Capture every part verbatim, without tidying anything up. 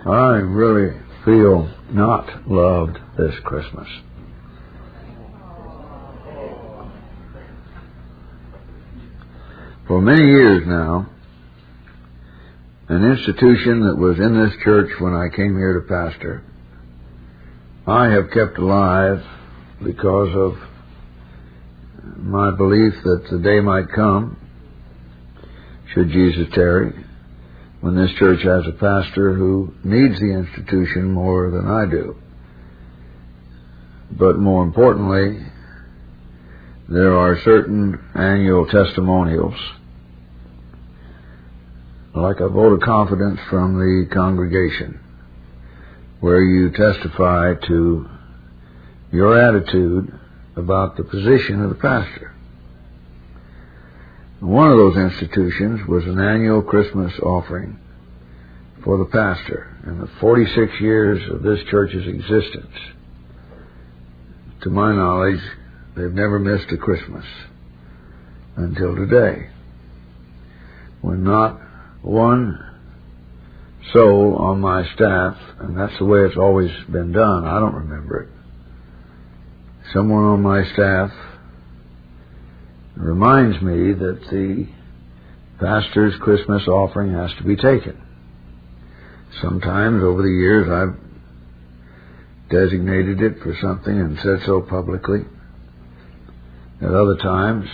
I really feel not loved this Christmas. For many years now, an institution that was in this church when I came here to pastor, I have kept alive because of my belief that the day might come, should Jesus tarry, when this church has a pastor who needs the institution more than I do. But more importantly, there are certain annual testimonials, like a vote of confidence from the congregation, where you testify to your attitude about the position of the pastor. One of those institutions was an annual Christmas offering for the pastor. In the forty-six years of this church's existence, to my knowledge, they've never missed a Christmas until today, when not one soul on my staff, and that's the way it's always been done, I don't remember it, someone on my staff reminds me that the pastor's Christmas offering has to be taken. Sometimes over the years I've designated it for something and said so publicly. At other times,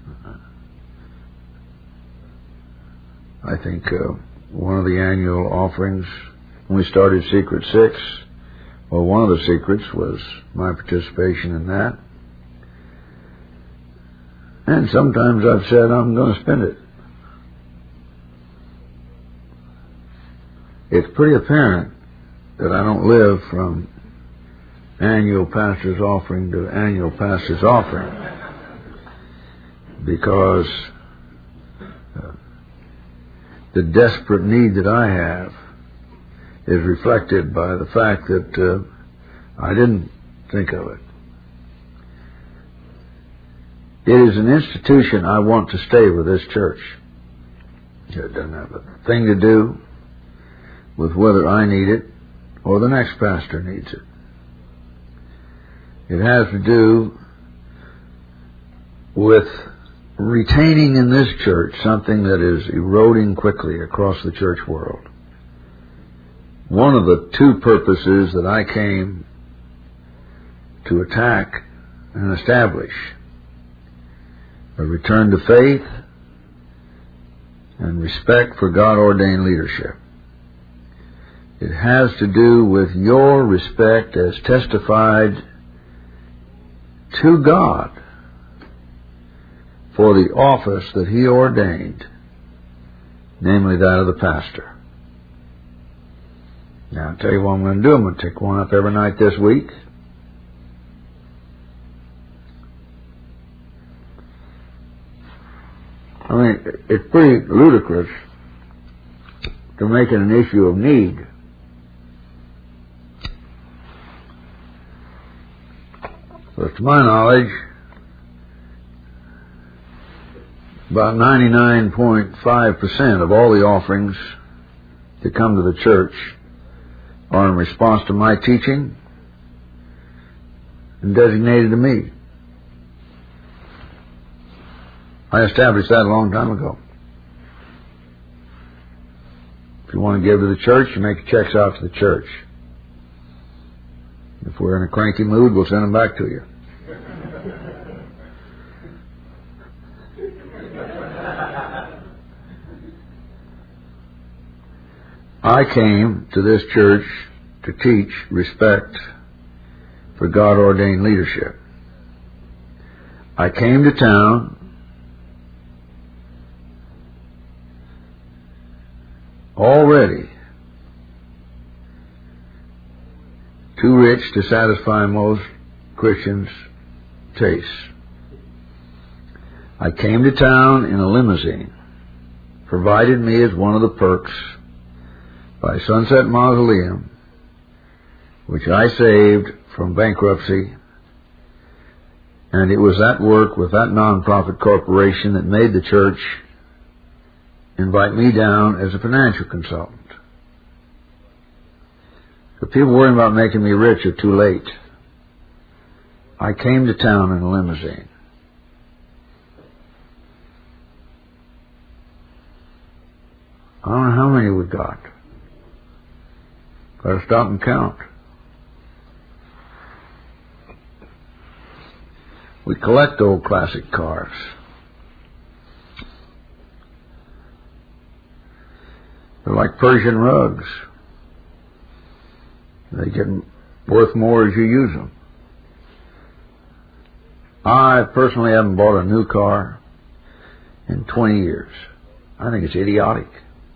I think uh, one of the annual offerings, when we started Secret Six, well, one of the secrets was my participation in that. And sometimes I've said I'm going to spend it. It's pretty apparent that I don't live from annual pastor's offering to annual pastor's offering, because uh, the desperate need that I have is reflected by the fact that uh, I didn't think of it. It is an institution I want to stay with this church. It doesn't have a thing to do with whether I need it or the next pastor needs it. It has to do with retaining in this church something that is eroding quickly across the church world. One of the two purposes that I came to attack and establish: a return to faith and respect for God-ordained leadership. It has to do with your respect as testified to God for the office that He ordained, namely that of the pastor. Now, I'll tell you what I'm going to do. I'm going to take one up every night this week. I mean, it's pretty ludicrous to make it an issue of need. But to my knowledge, about ninety-nine point five percent of all the offerings that come to the church are in response to my teaching and designated to me. I established that a long time ago. If you want to give to the church, you make your checks out to the church. If we're in a cranky mood, we'll send them back to you. I came to this church to teach respect for God-ordained leadership. I came to town already too rich to satisfy most Christians' tastes. I came to town in a limousine, provided me as one of the perks by Sunset Mausoleum, which I saved from bankruptcy, and it was that work with that nonprofit corporation that made the church invite me down as a financial consultant. The people worrying about making me rich are too late. I came to town in a limousine. I don't know how many we got. Got to stop and count. We collect old classic cars. They're like Persian rugs. They get worth more as you use them. I personally haven't bought a new car in twenty years. I think it's idiotic.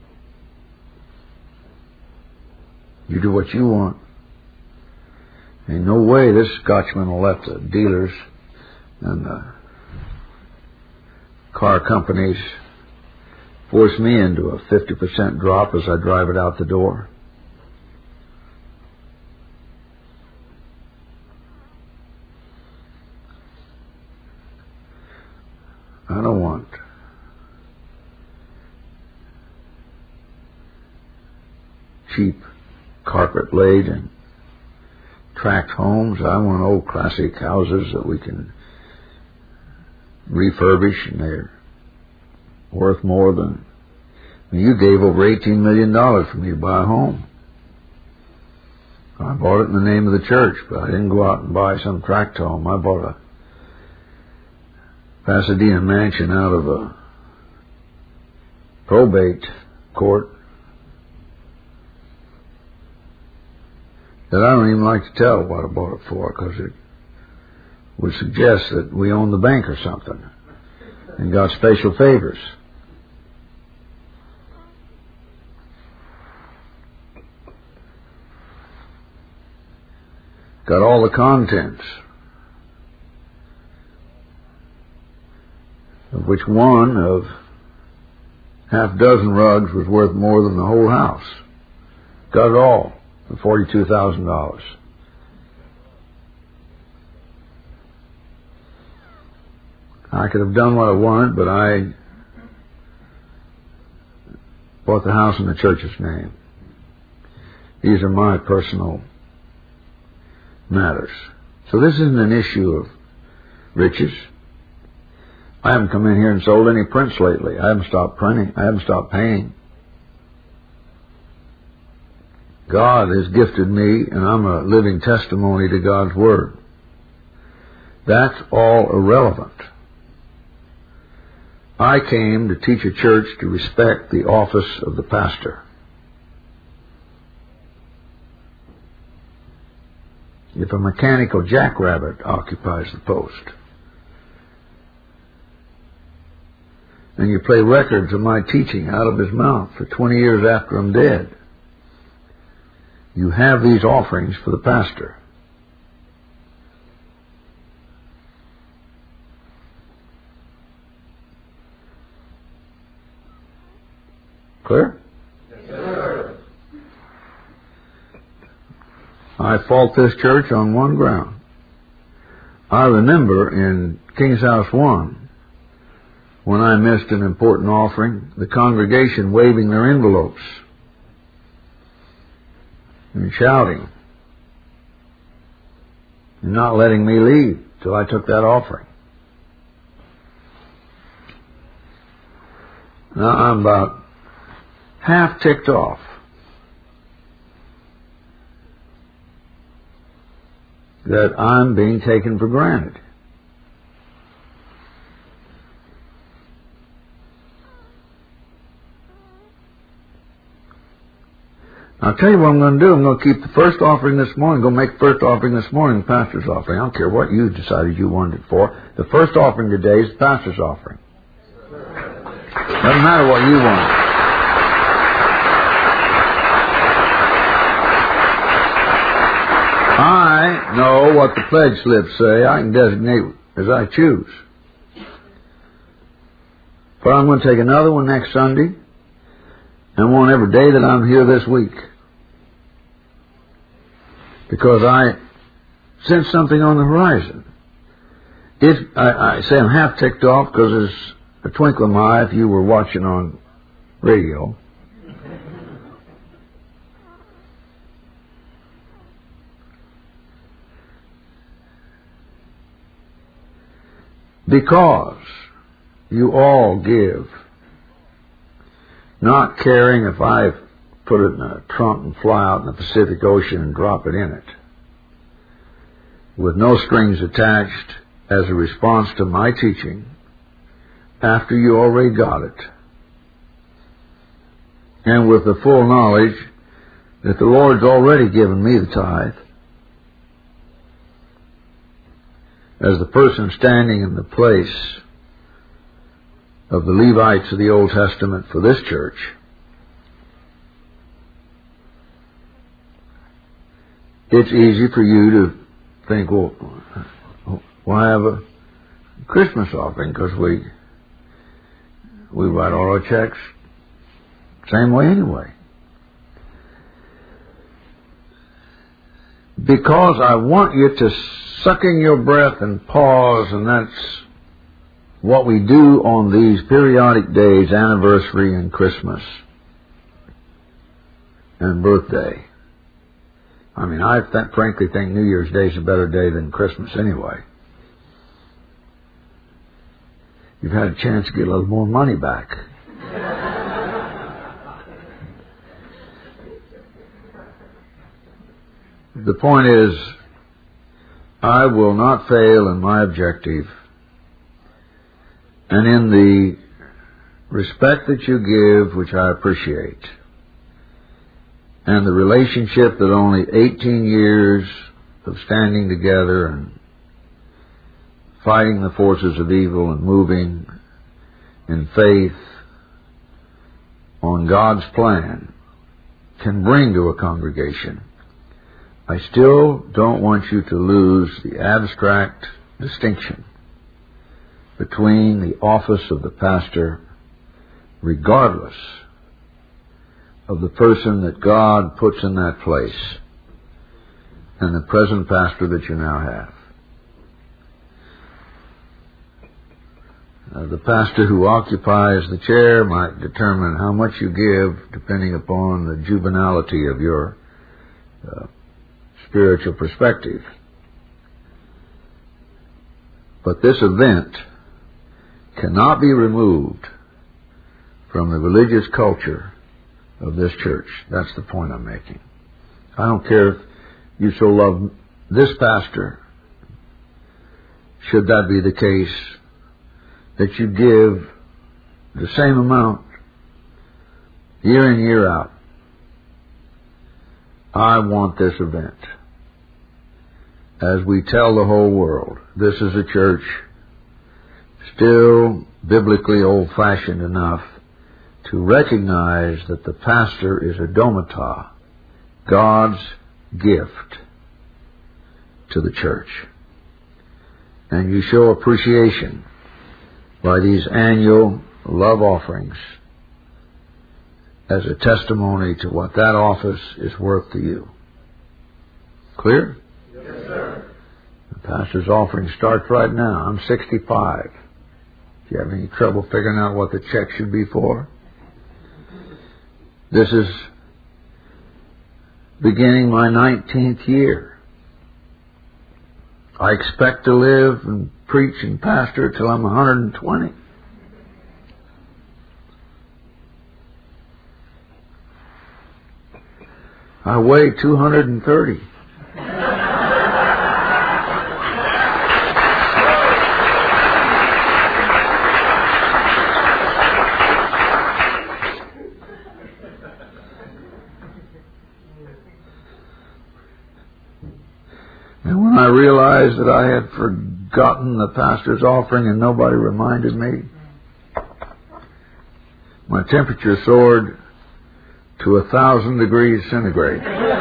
You do what you want. Ain't no way this Scotchman will let the dealers and the car companies force me into a fifty percent drop as I drive it out the door. I don't want cheap carpet laid and tract homes. I want old classic houses that we can refurbish, and they're worth more than... I mean, you gave over eighteen million dollars for me to buy a home. I bought it in the name of the church, but I didn't go out and buy some tract home. I bought a Pasadena mansion out of a probate court that I don't even like to tell what I bought it for, because it would suggest that we own the bank or something and got special favors. Got all the contents, of which one of half dozen rugs was worth more than the whole house. Got it all for forty-two thousand dollars. I could have done what I wanted, but I bought the house in the church's name. These are my personal matters. So this isn't an issue of riches. I haven't come in here and sold any prints lately. I haven't stopped printing. I haven't stopped paying. God has gifted me, and I'm a living testimony to God's Word. That's all irrelevant. I came to teach a church to respect the office of the pastor. If a mechanical jackrabbit occupies the post, and you play records of my teaching out of his mouth for twenty years after I'm dead, you have these offerings for the pastor. Clear? Yes, sir. I fault this church on one ground. I remember in King's House one, when I missed an important offering, the congregation waving their envelopes and shouting and not letting me leave till I took that offering. Now I'm about half ticked off that I'm being taken for granted. I'll tell you what I'm going to do. I'm going to keep the first offering this morning. Go make the first offering this morning, the pastor's offering. I don't care what you decided you wanted it for. The first offering today is the pastor's offering. Doesn't matter what you want. I know what the pledge slips say. I can designate as I choose. But I'm going to take another one next Sunday, and one every day that I'm here this week. Because I sense something on the horizon. It, I, I say I'm half ticked off because there's a twinkle in my eye if you were watching on radio. Because you all give, not caring if I put it in a trunk and fly out in the Pacific Ocean and drop it in it, with no strings attached as a response to my teaching after you already got it, and with the full knowledge that the Lord's already given me the tithe, as the person standing in the place of the Levites of the Old Testament for this church, it's easy for you to think, well, why have a Christmas offering? Because we we write all our checks same way anyway. Because I want you to suck in your breath and pause, and that's what we do on these periodic days, anniversary and Christmas and birthday. I mean, I th- frankly think New Year's Day is a better day than Christmas anyway. You've had a chance to get a little more money back. The point is, I will not fail in my objective, and in the respect that you give, which I appreciate, and the relationship that only eighteen years of standing together and fighting the forces of evil and moving in faith on God's plan can bring to a congregation, I still don't want you to lose the abstract distinction between the office of the pastor, regardless of the person that God puts in that place, and the present pastor that you now have. Uh, the pastor who occupies the chair might determine how much you give depending upon the juvenility of your uh, spiritual perspective. But this event cannot be removed from the religious culture of this church. That's the point I'm making. I don't care if you so love this pastor, should that be the case, that you give the same amount year in, year out. I want this event, as we tell the whole world, this is a church still biblically old-fashioned enough to recognize that the pastor is a domata, God's gift to the church. And you show appreciation by these annual love offerings as a testimony to what that office is worth to you. Clear? Yes, sir. The pastor's offering starts right now. I'm sixty-five. If you have any trouble figuring out what the check should be for, this is beginning my nineteenth year. I expect to live and preach and pastor till I'm one hundred twenty. I weigh two hundred thirty. And when I realized that I had forgotten the pastor's offering and nobody reminded me, my temperature soared to a thousand degrees centigrade.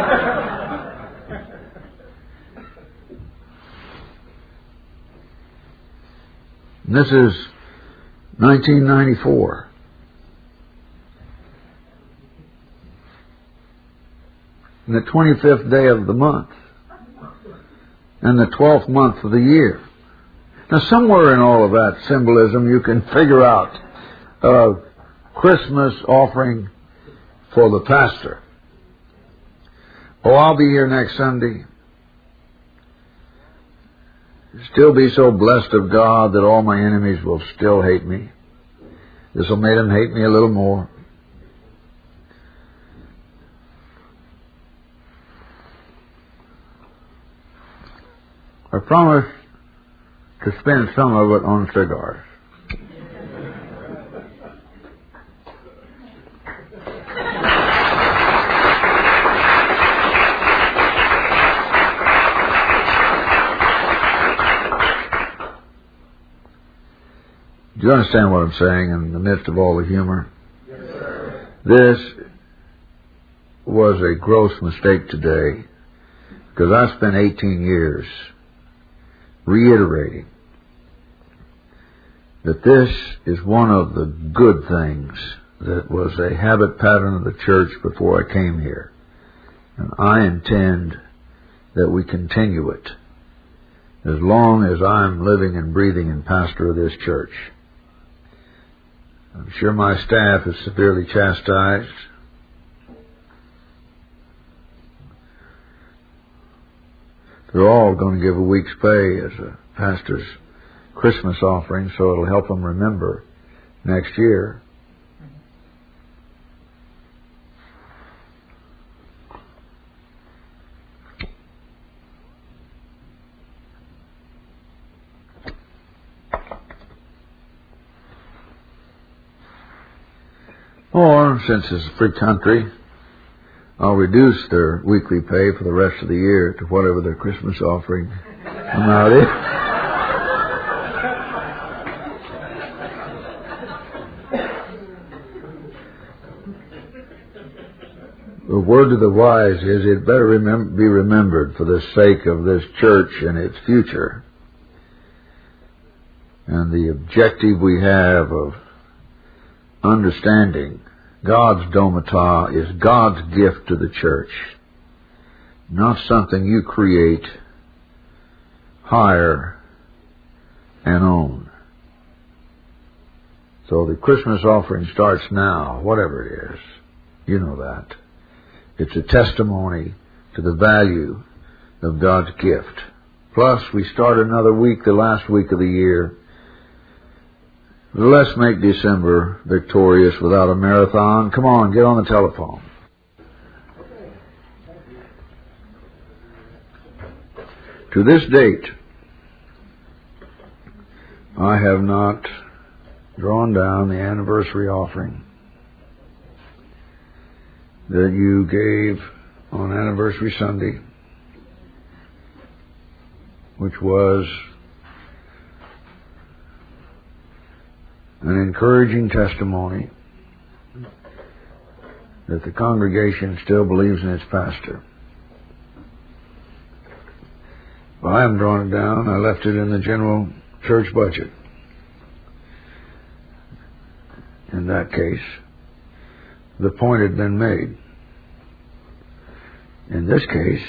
And this is nineteen ninety-four. And the twenty-fifth day of the month. And the twelfth month of the year. Now, somewhere in all of that symbolism, you can figure out a Christmas offering for the pastor. Oh, I'll be here next Sunday. still be so blessed of God that all my enemies will still hate me. This will make them hate me a little more. I promise to spend some of it on cigars. Do you understand what I'm saying in the midst of all the humor? Yes, sir. This was a gross mistake today, because I spent eighteen years reiterating that this is one of the good things that was a habit pattern of the church before I came here. And I intend that we continue it as long as I'm living and breathing and pastor of this church. I'm sure my staff is severely chastised. They're all going to give a week's pay as a pastor's Christmas offering, so it'll help them remember next year. Or, since it's a free country, I'll reduce their weekly pay for the rest of the year to whatever their Christmas offering amount is. The word of the wise is it better remem- be remembered for the sake of this church and its future. And the objective we have of understanding God's domata is God's gift to the church, not something you create, hire, and own. So the Christmas offering starts now, whatever it is. You know that. It's a testimony to the value of God's gift. Plus, we start another week, the last week of the year. Let's make December victorious without a marathon. Come on, get on the telephone. To this date, I have not drawn down the anniversary offering that you gave on Anniversary Sunday, which was an encouraging testimony that the congregation still believes in its pastor. Well, I haven't drawn it down. I left it in the general church budget. In that case, the point had been made. In this case,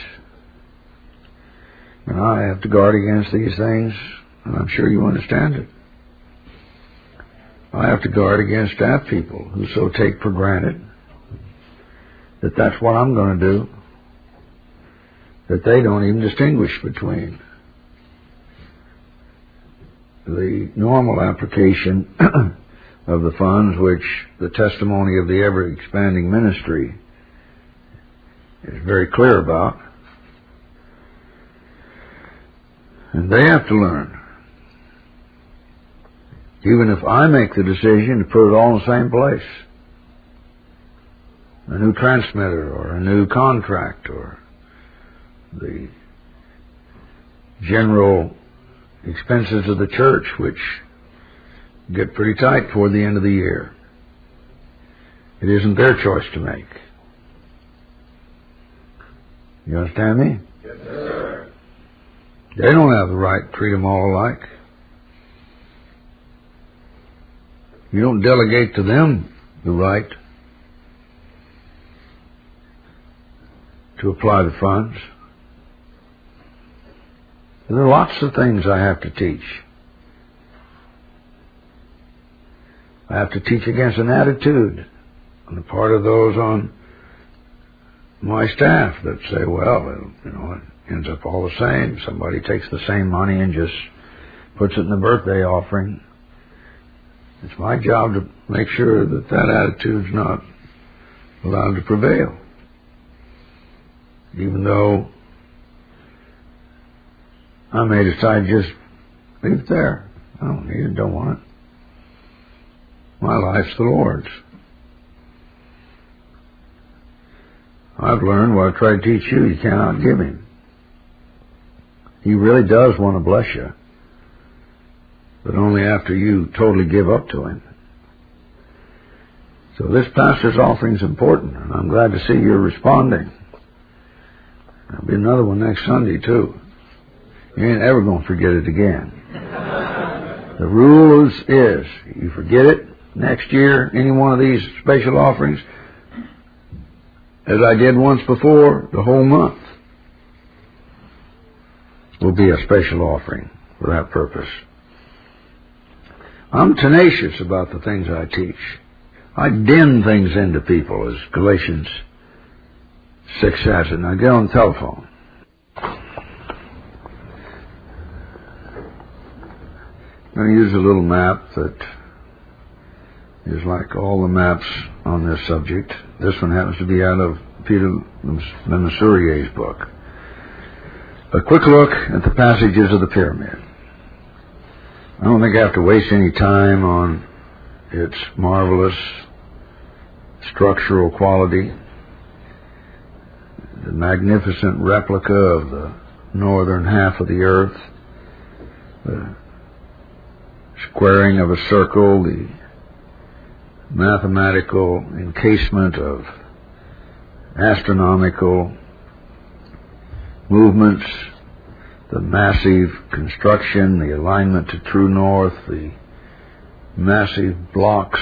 and I have to guard against these things, and I'm sure you understand it. I have to guard against staff people who so take for granted that that's what I'm going to do, that they don't even distinguish between the normal application of the funds, which the testimony of the ever-expanding ministry is very clear about. And they have to learn. Even if I make the decision to put it all in the same place, a new transmitter or a new contract or the general expenses of the church, which get pretty tight toward the end of the year. It isn't their choice to make. You understand me? Yes, sir. They don't have the right to treat them all alike. You don't delegate to them the right to apply the funds. There are lots of things I have to teach. I have to teach against an attitude on the part of those on my staff that say, well, you know, ends up all the same. Somebody takes the same money and just puts it in the birthday offering. It's my job to make sure that that attitude's not allowed to prevail. Even though I may decide just leave it there. I don't need it, don't want it. My life's the Lord's. I've learned what I try to teach you, you can't outgive Him. He really does want to bless you, but only after you totally give up to Him. So this pastor's offering is important, and I'm glad to see you're responding. There'll be another one next Sunday, too. You ain't ever going to forget it again. The rule is, is, you forget it next year, any one of these special offerings, as I did once before, the whole month will be a special offering for that purpose. I'm tenacious about the things I teach. I den things into people, as Galatians six says it. Now get on the telephone. I'm going to use a little map that is like all the maps on this subject. This one happens to be out of Peter Menesurier's book. A quick look at the passages of the pyramid. I don't think I have to waste any time on its marvelous structural quality, the magnificent replica of the northern half of the earth, the squaring of a circle, the mathematical encasement of astronomical movements, the massive construction, the alignment to true north, the massive blocks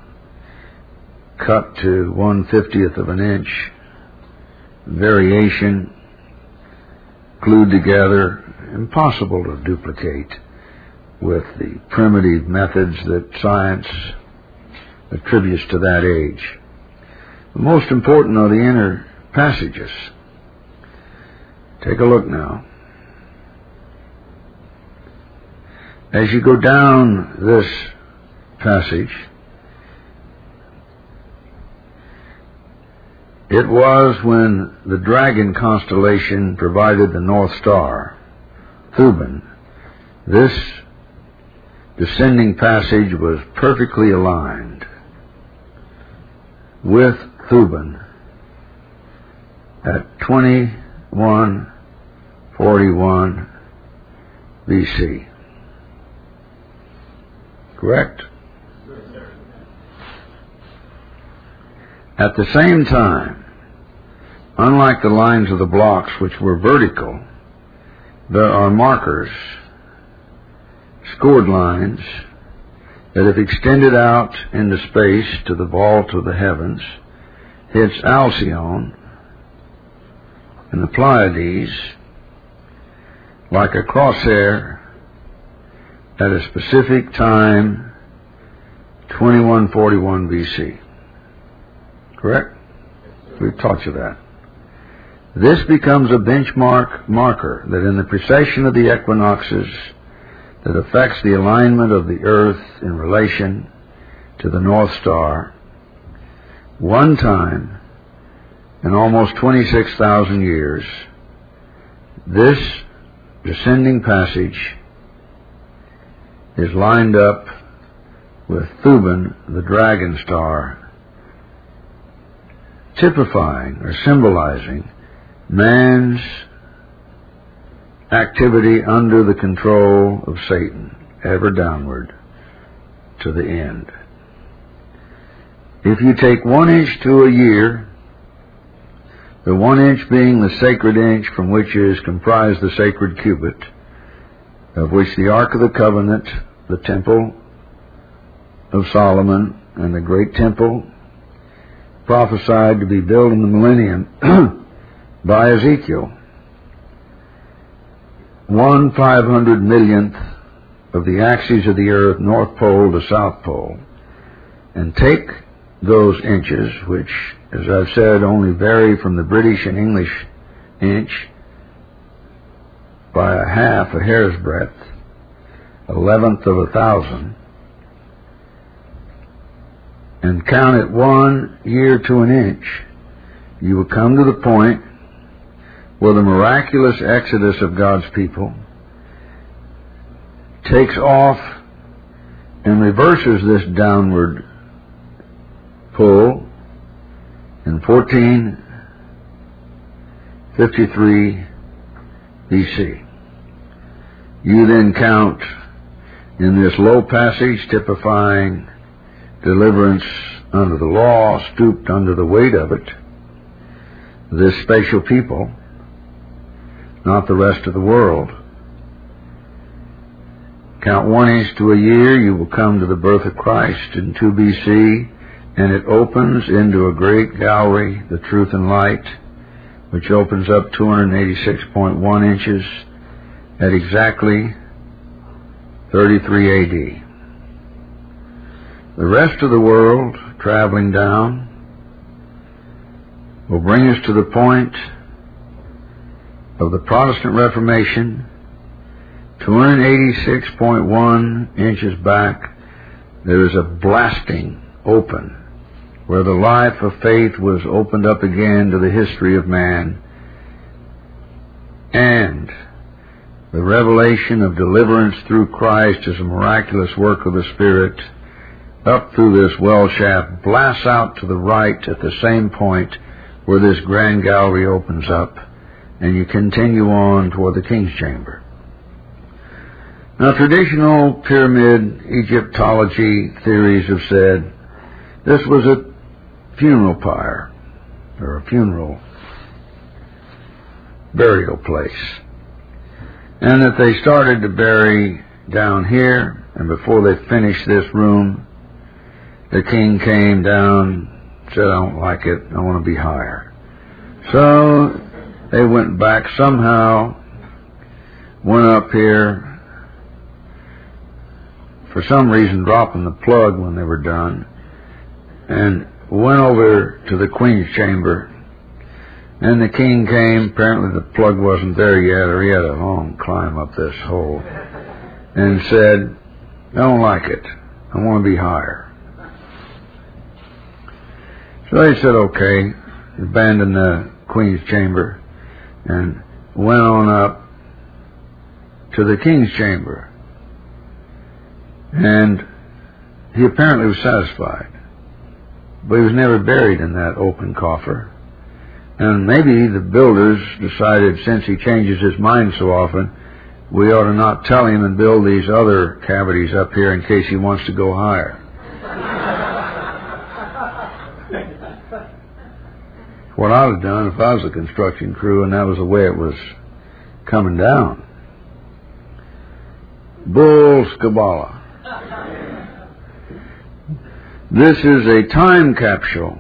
cut to one fiftieth of an inch, variation, glued together, impossible to duplicate with the primitive methods that science attributes to that age. The most important are the inner passages. Take a look now. As you go down this passage, it was when the dragon constellation provided the North Star, Thuban. This descending passage was perfectly aligned with Thuban at twenty-one forty-one B C. Correct? At the same time, unlike the lines of the blocks which were vertical, there are markers, scored lines, that have extended out into space to the vault of the heavens. It's Alcyone and the Pleiades, like a crosshair at a specific time, twenty-one forty-one B C. Correct? We've taught you that. This becomes a benchmark marker that in the precession of the equinoxes that affects the alignment of the earth in relation to the North Star, one time in almost twenty-six thousand years, this descending passage is lined up with Thuban, the dragon star, typifying or symbolizing man's activity under the control of Satan, ever downward to the end. If you take one inch to a year, the one inch being the sacred inch from which is comprised the sacred cubit, of which the Ark of the Covenant, the Temple of Solomon, and the great temple prophesied to be built in the millennium by Ezekiel, one five hundred millionth of the axes of the earth, North Pole to South Pole, and take those inches, which, as I've said, only vary from the British and English inch by a half a hair's breadth, eleventh of a thousand, and count it one year to an inch, you will come to the point where the miraculous exodus of God's people takes off and reverses this downward pull in fourteen fifty-three B C. You then count in this low passage typifying deliverance under the law, stooped under the weight of it, this special people, not the rest of the world. Count one inch to a year, you will come to the birth of Christ in two B C, and it opens into a great gallery, the truth and light, which opens up two hundred eighty-six point one inches at exactly thirty-three A D. The rest of the world, traveling down, will bring us to the point of the Protestant Reformation, two hundred eighty-six point one inches back. There is a blasting open where the life of faith was opened up again to the history of man, and the revelation of deliverance through Christ as a miraculous work of the Spirit up through this well shaft blasts out to the right at the same point where this grand gallery opens up, and you continue on toward the King's Chamber. Now, traditional pyramid Egyptology theories have said this was a funeral pyre, or a funeral burial place, and that they started to bury down here, and before they finished this room, the king came down, said, I don't like it, I want to be higher. So they went back somehow, went up here, for some reason dropping the plug when they were done, and went over to the Queen's Chamber, and the king came. Apparently the plug wasn't there yet, or he had a long climb up this hole, and said, I don't like it, I want to be higher. So they said, okay, abandoned the Queen's Chamber and went on up to the King's Chamber. And he apparently was satisfied, but he was never buried in that open coffer. And maybe the builders decided, since he changes his mind so often, we ought to not tell him and build these other cavities up here in case he wants to go higher. What I would have done if I was a construction crew and that was the way it was coming down. Bull Skabala. This is a time capsule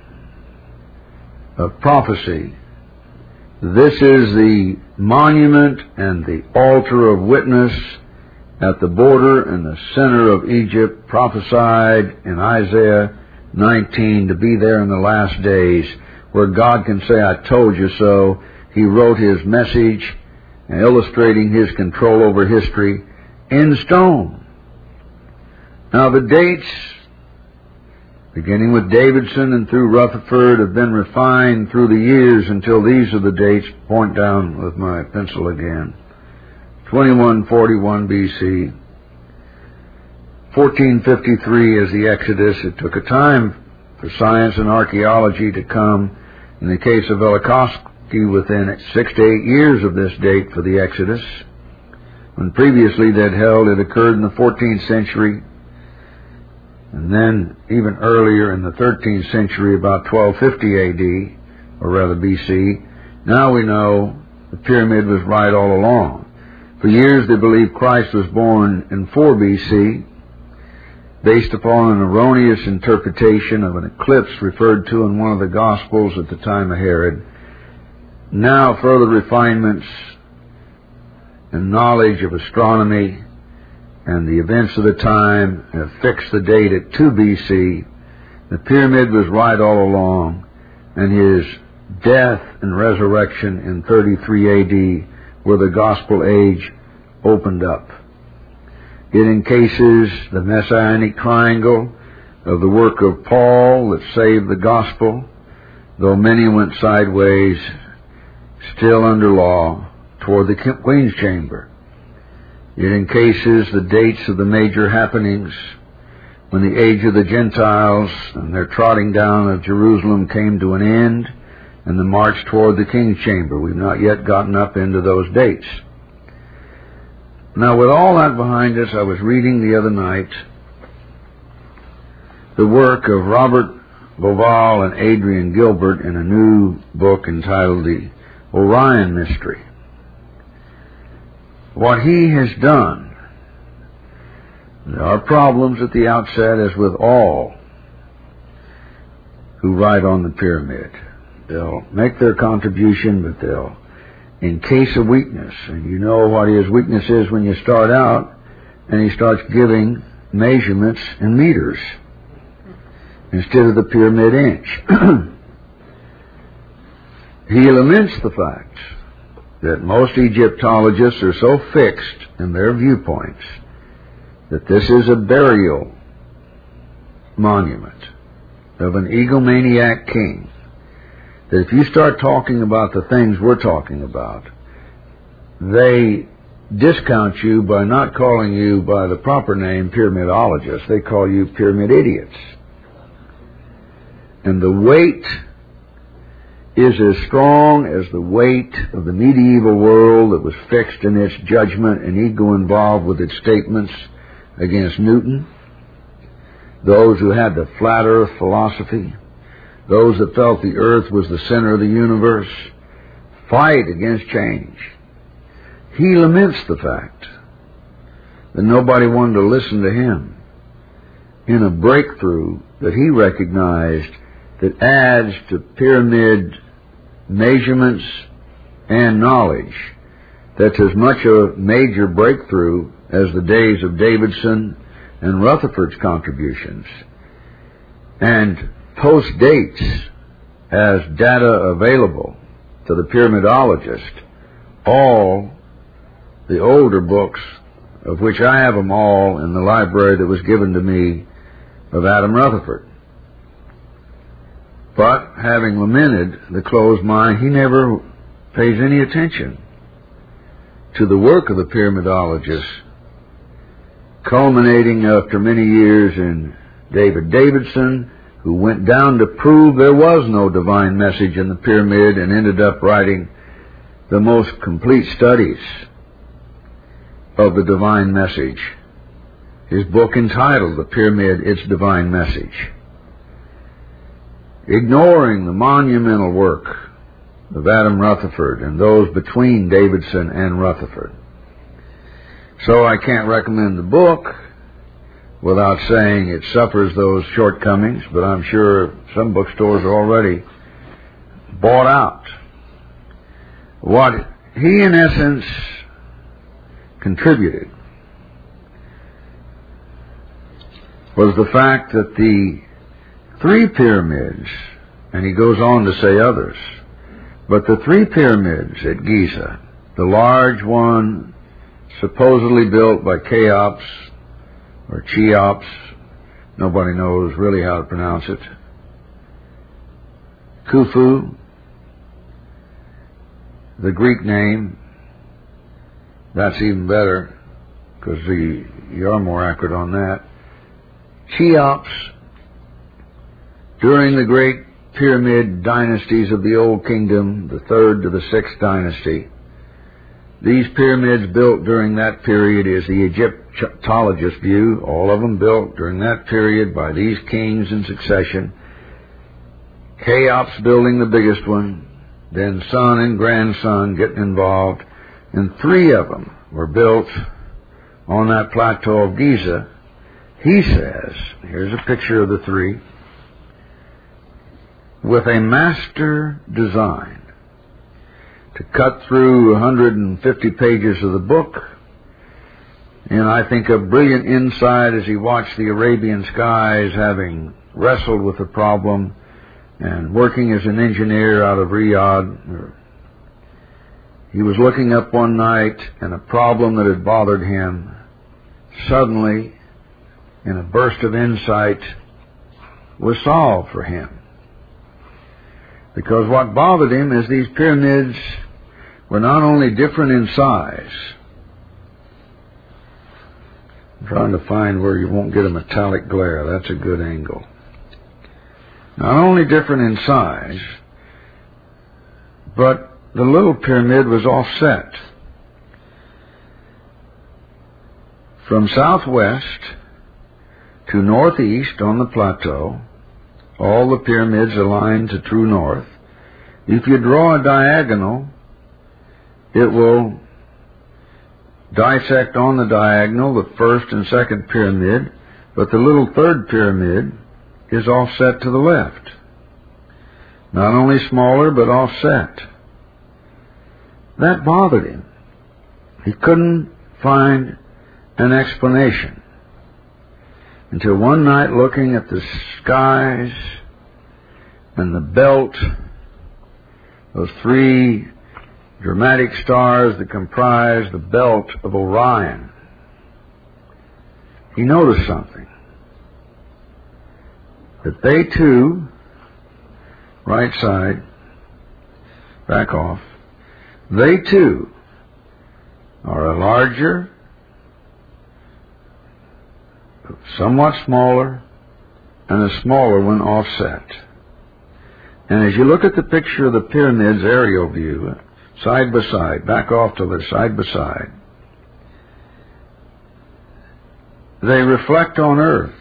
of prophecy. This is the monument and the altar of witness at the border in the center of Egypt, prophesied in Isaiah nineteen to be there in the last days, where God can say, I told you so. He wrote his message, illustrating his control over history, in stone. Now the dates, beginning with Davidson and through Rutherford, have been refined through the years until these are the dates. Point down with my pencil again. twenty-one forty-one B C. fourteen fifty-three is the Exodus. It took a time for science and archaeology to come, in the case of Velikovsky, within six to eight years of this date for the Exodus, when previously they'd held it occurred in the fourteenth century, and then even earlier in the thirteenth century, about twelve fifty A D, or rather B C. Now we know the pyramid was right all along. For years they believed Christ was born in four B C, based upon an erroneous interpretation of an eclipse referred to in one of the Gospels at the time of Herod. Now further refinements and knowledge of astronomy and the events of the time have fixed the date at two B C. The pyramid was right all along, and his death and resurrection in thirty-three A D where the gospel age opened up. It encases the messianic triangle of the work of Paul that saved the gospel, though many went sideways, still under law, toward the Queen's Chamber. It encases the dates of the major happenings when the age of the Gentiles and their trotting down of Jerusalem came to an end, and the march toward the King's Chamber. We've not yet gotten up into those dates. Now, with all that behind us, I was reading the other night the work of Robert Bauval and Adrian Gilbert in a new book entitled The Orion Mystery. What he has done, there are problems at the outset, as with all who write on the pyramid. They'll make their contribution, but they'll encase a weakness. And you know what his weakness is when you start out, and he starts giving measurements in meters instead of the pyramid inch. He laments the fact that most Egyptologists are so fixed in their viewpoints that this is a burial monument of an egomaniac king, that if you start talking about the things we're talking about, they discount you by not calling you by the proper name pyramidologists. They call you pyramid idiots. And the weight is as strong as the weight of the medieval world that was fixed in its judgment and ego involved with its statements against Newton, those who had the flat earth philosophy, those that felt the earth was the center of the universe, fight against change. He laments the fact that nobody wanted to listen to him in a breakthrough that he recognized that adds to pyramid measurements and knowledge. That's as much a major breakthrough as the days of Davidson and Rutherford's contributions. And post dates as data available to the pyramidologist all the older books, of which I have them all in the library that was given to me of Adam Rutherford. But, having lamented the closed mind, he never pays any attention to the work of the pyramidologists, culminating after many years in David Davidson, who went down to prove there was no divine message in the pyramid and ended up writing the most complete studies of the divine message. His book entitled The Pyramid, Its Divine Message. Ignoring the monumental work of Adam Rutherford and those between Davidson and Rutherford. So I can't recommend the book without saying it suffers those shortcomings, but I'm sure some bookstores are already bought out. What he, in essence, contributed was the fact that the three pyramids, and he goes on to say others, but the three pyramids at Giza, the large one supposedly built by Cheops, or Cheops, nobody knows really how to pronounce it, Khufu, the Greek name, that's even better, because you're more accurate on that. Cheops, during the great pyramid dynasties of the Old Kingdom, the third to the sixth dynasty, these pyramids built during that period is the Egyptologist view, all of them built during that period by these kings in succession. Cheops building the biggest one, then son and grandson getting involved, and three of them were built on that plateau of Giza. He says, here's a picture of the three, with a master design to cut through one hundred fifty pages of the book, and I think a brilliant insight as he watched the Arabian skies, having wrestled with the problem and working as an engineer out of Riyadh. He was looking up one night, and a problem that had bothered him suddenly, in a burst of insight, was solved for him. Because what bothered him is these pyramids were not only different in size. I'm trying to find where you won't get a metallic glare. That's a good angle. Not only different in size, but the little pyramid was offset. From southwest to northeast on the plateau, all the pyramids aligned to true north. If you draw a diagonal, it will dissect on the diagonal the first and second pyramid, but the little third pyramid is offset to the left. Not only smaller, but offset. That bothered him. He couldn't find an explanation until one night, looking at the skies and the belt, those three dramatic stars that comprise the belt of Orion, he noticed something. That they too, right side, back off, they too are a larger, somewhat smaller, and a smaller one offset. And as you look at the picture of the pyramids aerial view, side by side, back off to the side by side, they reflect on Earth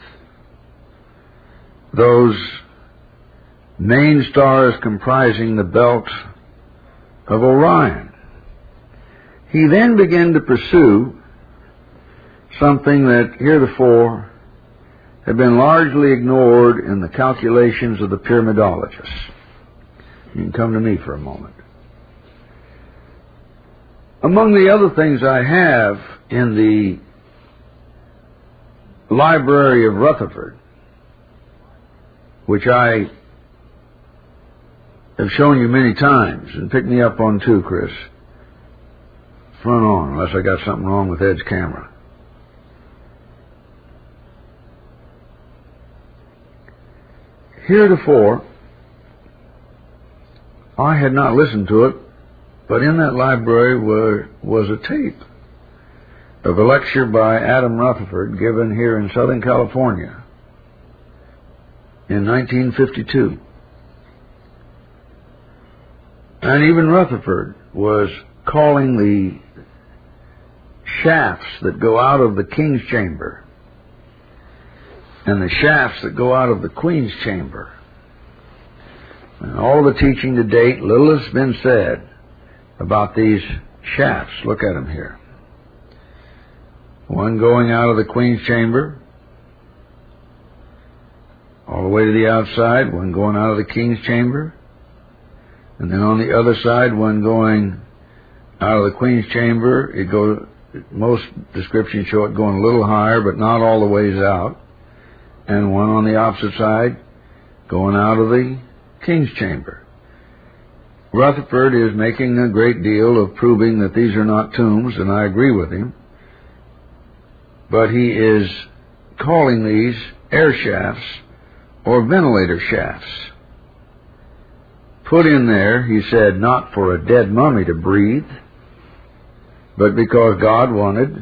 those main stars comprising the belt of Orion. He then began to pursue something that heretofore had been largely ignored in the calculations of the pyramidologists. You can come to me for a moment. Among the other things I have in the Library of Rutherford, which I have shown you many times, and pick me up on too, Chris, front on, unless I got something wrong with Ed's camera. Heretofore, I had not listened to it, but in that library were, was a tape of a lecture by Adam Rutherford given here in Southern California in nineteen fifty-two. And even Rutherford was calling the shafts that go out of the King's Chamber and the shafts that go out of the Queen's Chamber. And all the teaching to date, little has been said about these shafts. Look at them here. One going out of the Queen's Chamber all the way to the outside, one going out of the King's Chamber, and then on the other side, one going out of the Queen's Chamber. It goes, most descriptions show it going a little higher, but not all the ways out. And one on the opposite side, going out of the King's Chamber. Rutherford is making a great deal of proving that these are not tombs, and I agree with him. But he is calling these air shafts or ventilator shafts. Put in there, he said, not for a dead mummy to breathe, but because God wanted,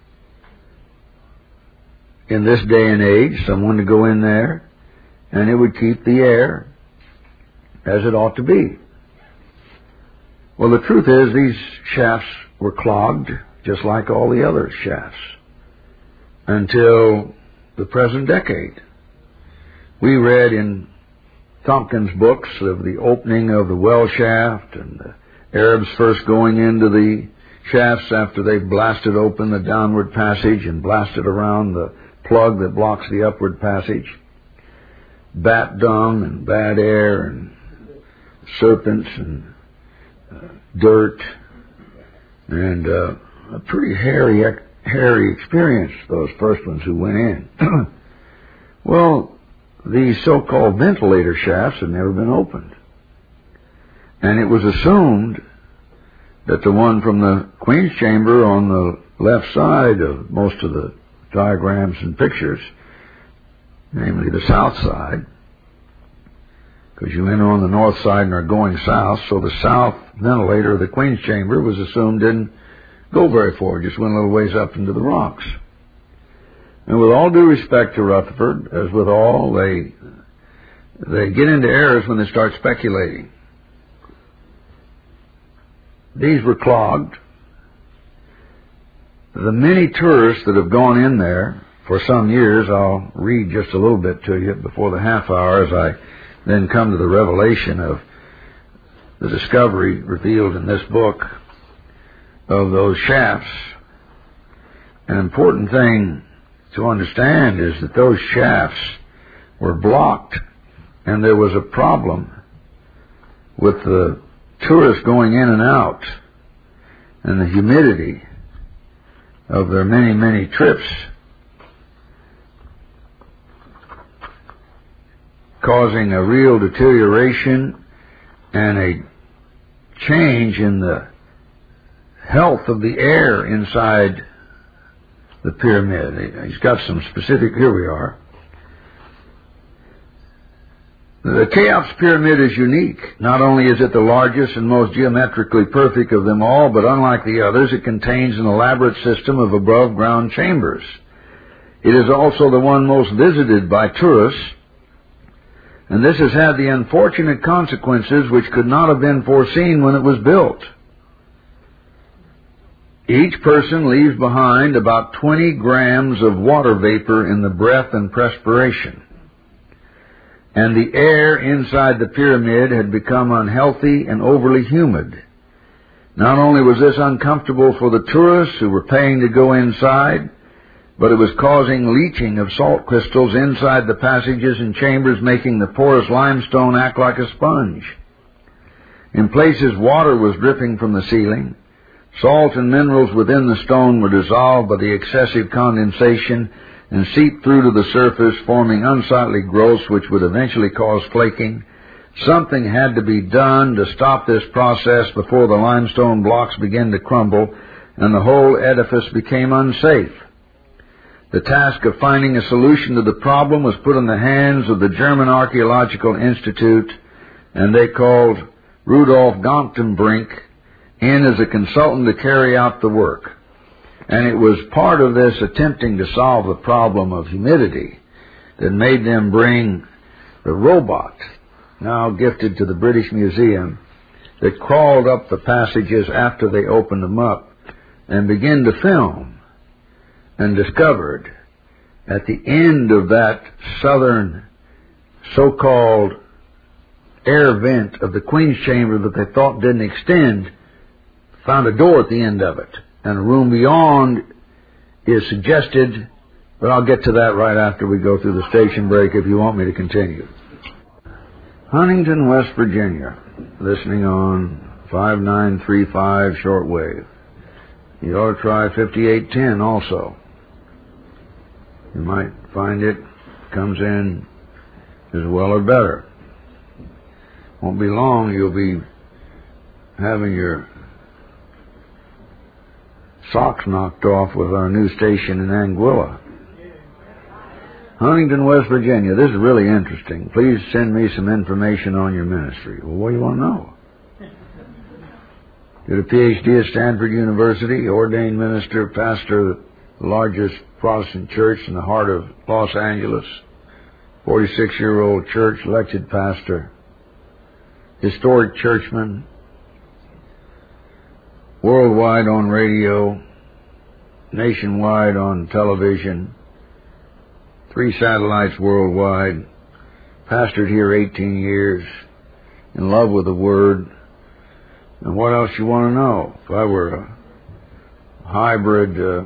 in this day and age, someone to go in there and it would keep the air as it ought to be. Well, the truth is these shafts were clogged just like all the other shafts until the present decade. We read in Tompkins' books of the opening of the well shaft and the Arabs first going into the shafts after they blasted open the downward passage and blasted around the plug that blocks the upward passage. Bat dung and bad air and serpents and uh, dirt and uh, a pretty hairy, hairy experience, those first ones who went in. Well, these so-called ventilator shafts had never been opened. And it was assumed that the one from the Queen's Chamber on the left side of most of the diagrams and pictures, namely the south side, because you enter on the north side and are going south, so the south ventilator of the Queen's Chamber was assumed didn't go very far, just went a little ways up into the rocks. And with all due respect to Rutherford, as with all, they they get into errors when they start speculating. These were clogged. The many tourists that have gone in there for some years, I'll read just a little bit to you before the half hour as I then come to the revelation of the discovery revealed in this book of those shafts. An important thing to understand is that those shafts were blocked, and there was a problem with the tourists going in and out and the humidity of their many, many trips causing a real deterioration and a change in the health of the air inside the pyramid. He's got some specific, here we are. The Cheops Pyramid is unique. Not only is it the largest and most geometrically perfect of them all, but unlike the others, it contains an elaborate system of above-ground chambers. It is also the one most visited by tourists, and this has had the unfortunate consequences which could not have been foreseen when it was built. Each person leaves behind about twenty grams of water vapor in the breath and perspiration. And the air inside the pyramid had become unhealthy and overly humid. Not only was this uncomfortable for the tourists who were paying to go inside, but it was causing leaching of salt crystals inside the passages and chambers, making the porous limestone act like a sponge. In places, water was dripping from the ceiling. Salt and minerals within the stone were dissolved by the excessive condensation and seep through to the surface, forming unsightly growths which would eventually cause flaking. Something had to be done to stop this process before the limestone blocks began to crumble and the whole edifice became unsafe. The task of finding a solution to the problem was put in the hands of the German Archaeological Institute, and they called Rudolf Gantenbrink in as a consultant to carry out the work. And it was part of this attempting to solve the problem of humidity that made them bring the robot, now gifted to the British Museum, that crawled up the passages after they opened them up and began to film, and discovered at the end of that southern so-called air vent of the Queen's Chamber that they thought didn't extend, found a door at the end of it. And a room beyond is suggested, but I'll get to that right after we go through the station break if you want me to continue. Huntington, West Virginia, listening on five nine three five shortwave. You ought to try fifty-eight ten also. You might find it comes in as well or better. Won't be long, you'll be having your socks knocked off with our new station in Anguilla. Huntington, West Virginia. This is really interesting. Please send me some information on your ministry. Well, what do you want to know? Did a P H D at Stanford University, ordained minister, pastor of the largest Protestant church in the heart of Los Angeles, forty-six-year-old church, elected pastor, historic churchman, worldwide on radio, nationwide on television, three satellites worldwide, pastored here eighteen years, in love with the Word. And what else you want to know? If I were a hybrid uh,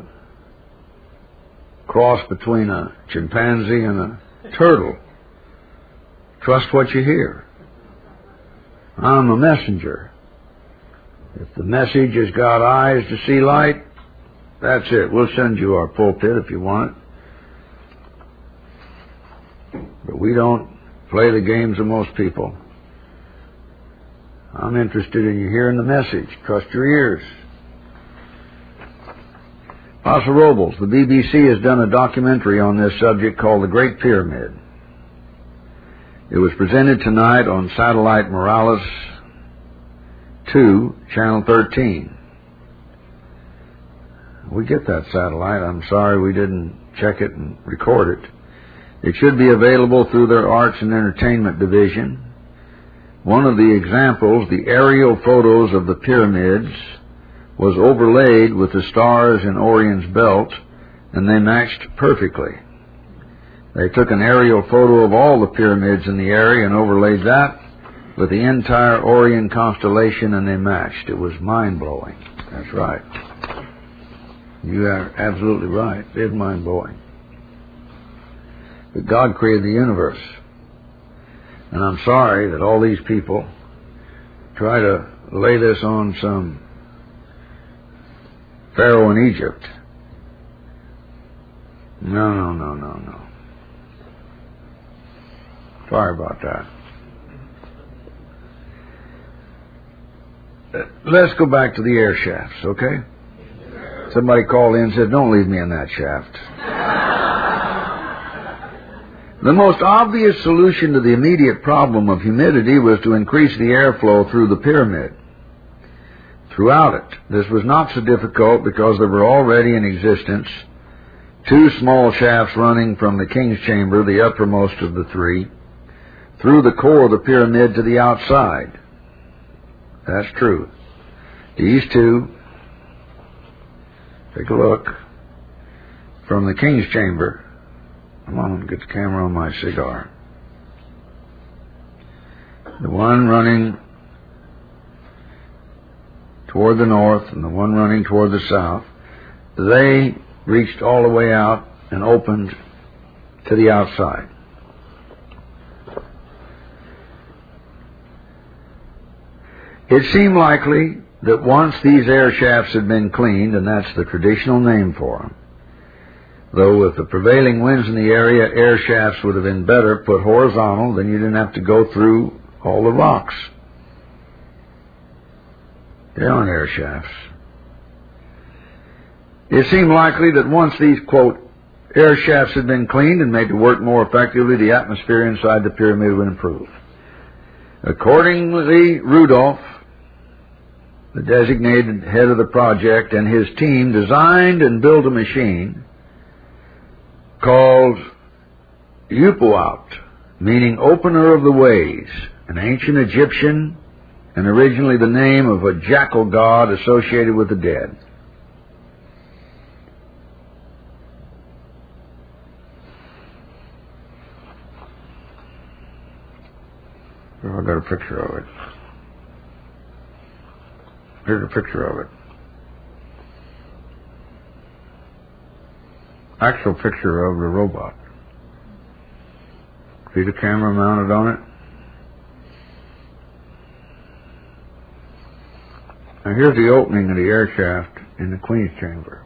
cross between a chimpanzee and a turtle, trust what you hear. I'm a messenger. If the message has got eyes to see light, that's it. We'll send you our pulpit if you want it. But we don't play the games of most people. I'm interested in you hearing the message. Trust your ears. Paso Robles, the B B C has done a documentary on this subject called The Great Pyramid. It was presented tonight on Satellite Morales two, Channel thirteen. We get that satellite. I'm sorry we didn't check it and record it. It should be available through their Arts and Entertainment Division. One of the examples, the aerial photos of the pyramids, was overlaid with the stars in Orion's belt, and they matched perfectly. They took an aerial photo of all the pyramids in the area and overlaid that with the entire Orion constellation, and they matched. It was mind-blowing. That's right. You are absolutely right. It is mind-blowing. But God created the universe. And I'm sorry that all these people try to lay this on some Pharaoh in Egypt. No, no, no, no, no. Sorry about that. Let's go back to the air shafts, okay? Somebody called in and said, don't leave me in that shaft. The most obvious solution to the immediate problem of humidity was to increase the airflow through the pyramid. Throughout it, this was not so difficult because there were already in existence two small shafts running from the king's chamber, the uppermost of the three, through the core of the pyramid to the outside. That's true. These two, take a look, from the king's chamber. Come on, get the camera on my cigar. The one running toward the north and the one running toward the south, they reached all the way out and opened to the outside. It seemed likely that once these air shafts had been cleaned, and that's the traditional name for them, though with the prevailing winds in the area, air shafts would have been better put horizontal, then you didn't have to go through all the rocks. They aren't air shafts. It seemed likely that once these, quote, air shafts had been cleaned and made to work more effectively, the atmosphere inside the pyramid would improve. Accordingly, Rudolph, the designated head of the project, and his team designed and built a machine called Upuaut, meaning opener of the ways, an ancient Egyptian and originally the name of a jackal god associated with the dead. I've got a picture of it. Here's a picture of it. Actual picture of the robot. See the camera mounted on it? Now here's the opening of the air shaft in the Queen's chamber.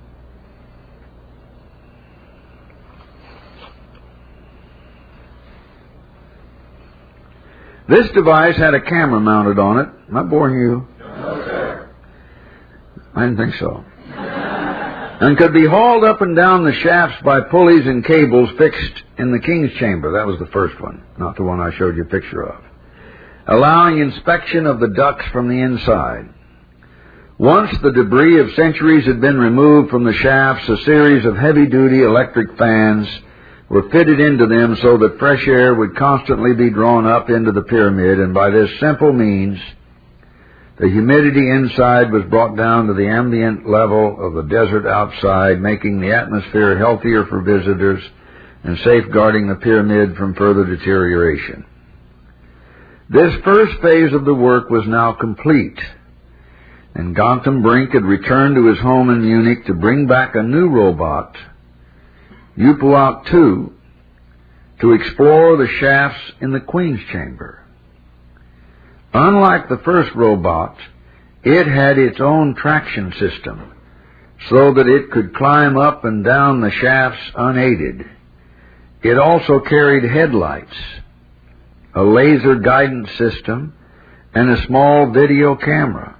This device had a camera mounted on it. Am I boring you? No, sir. I didn't think so. And could be hauled up and down the shafts by pulleys and cables fixed in the king's chamber. That was the first one, not the one I showed you a picture of. Allowing inspection of the ducts from the inside. Once the debris of centuries had been removed from the shafts, a series of heavy-duty electric fans were fitted into them so that fresh air would constantly be drawn up into the pyramid, and by this simple means, the humidity inside was brought down to the ambient level of the desert outside, making the atmosphere healthier for visitors and safeguarding the pyramid from further deterioration. This first phase of the work was now complete, and Gautam Brink had returned to his home in Munich to bring back a new robot, Upuaut two, to explore the shafts in the Queen's chamber. Unlike the first robot, it had its own traction system, so that it could climb up and down the shafts unaided. It also carried headlights, a laser guidance system, and a small video camera.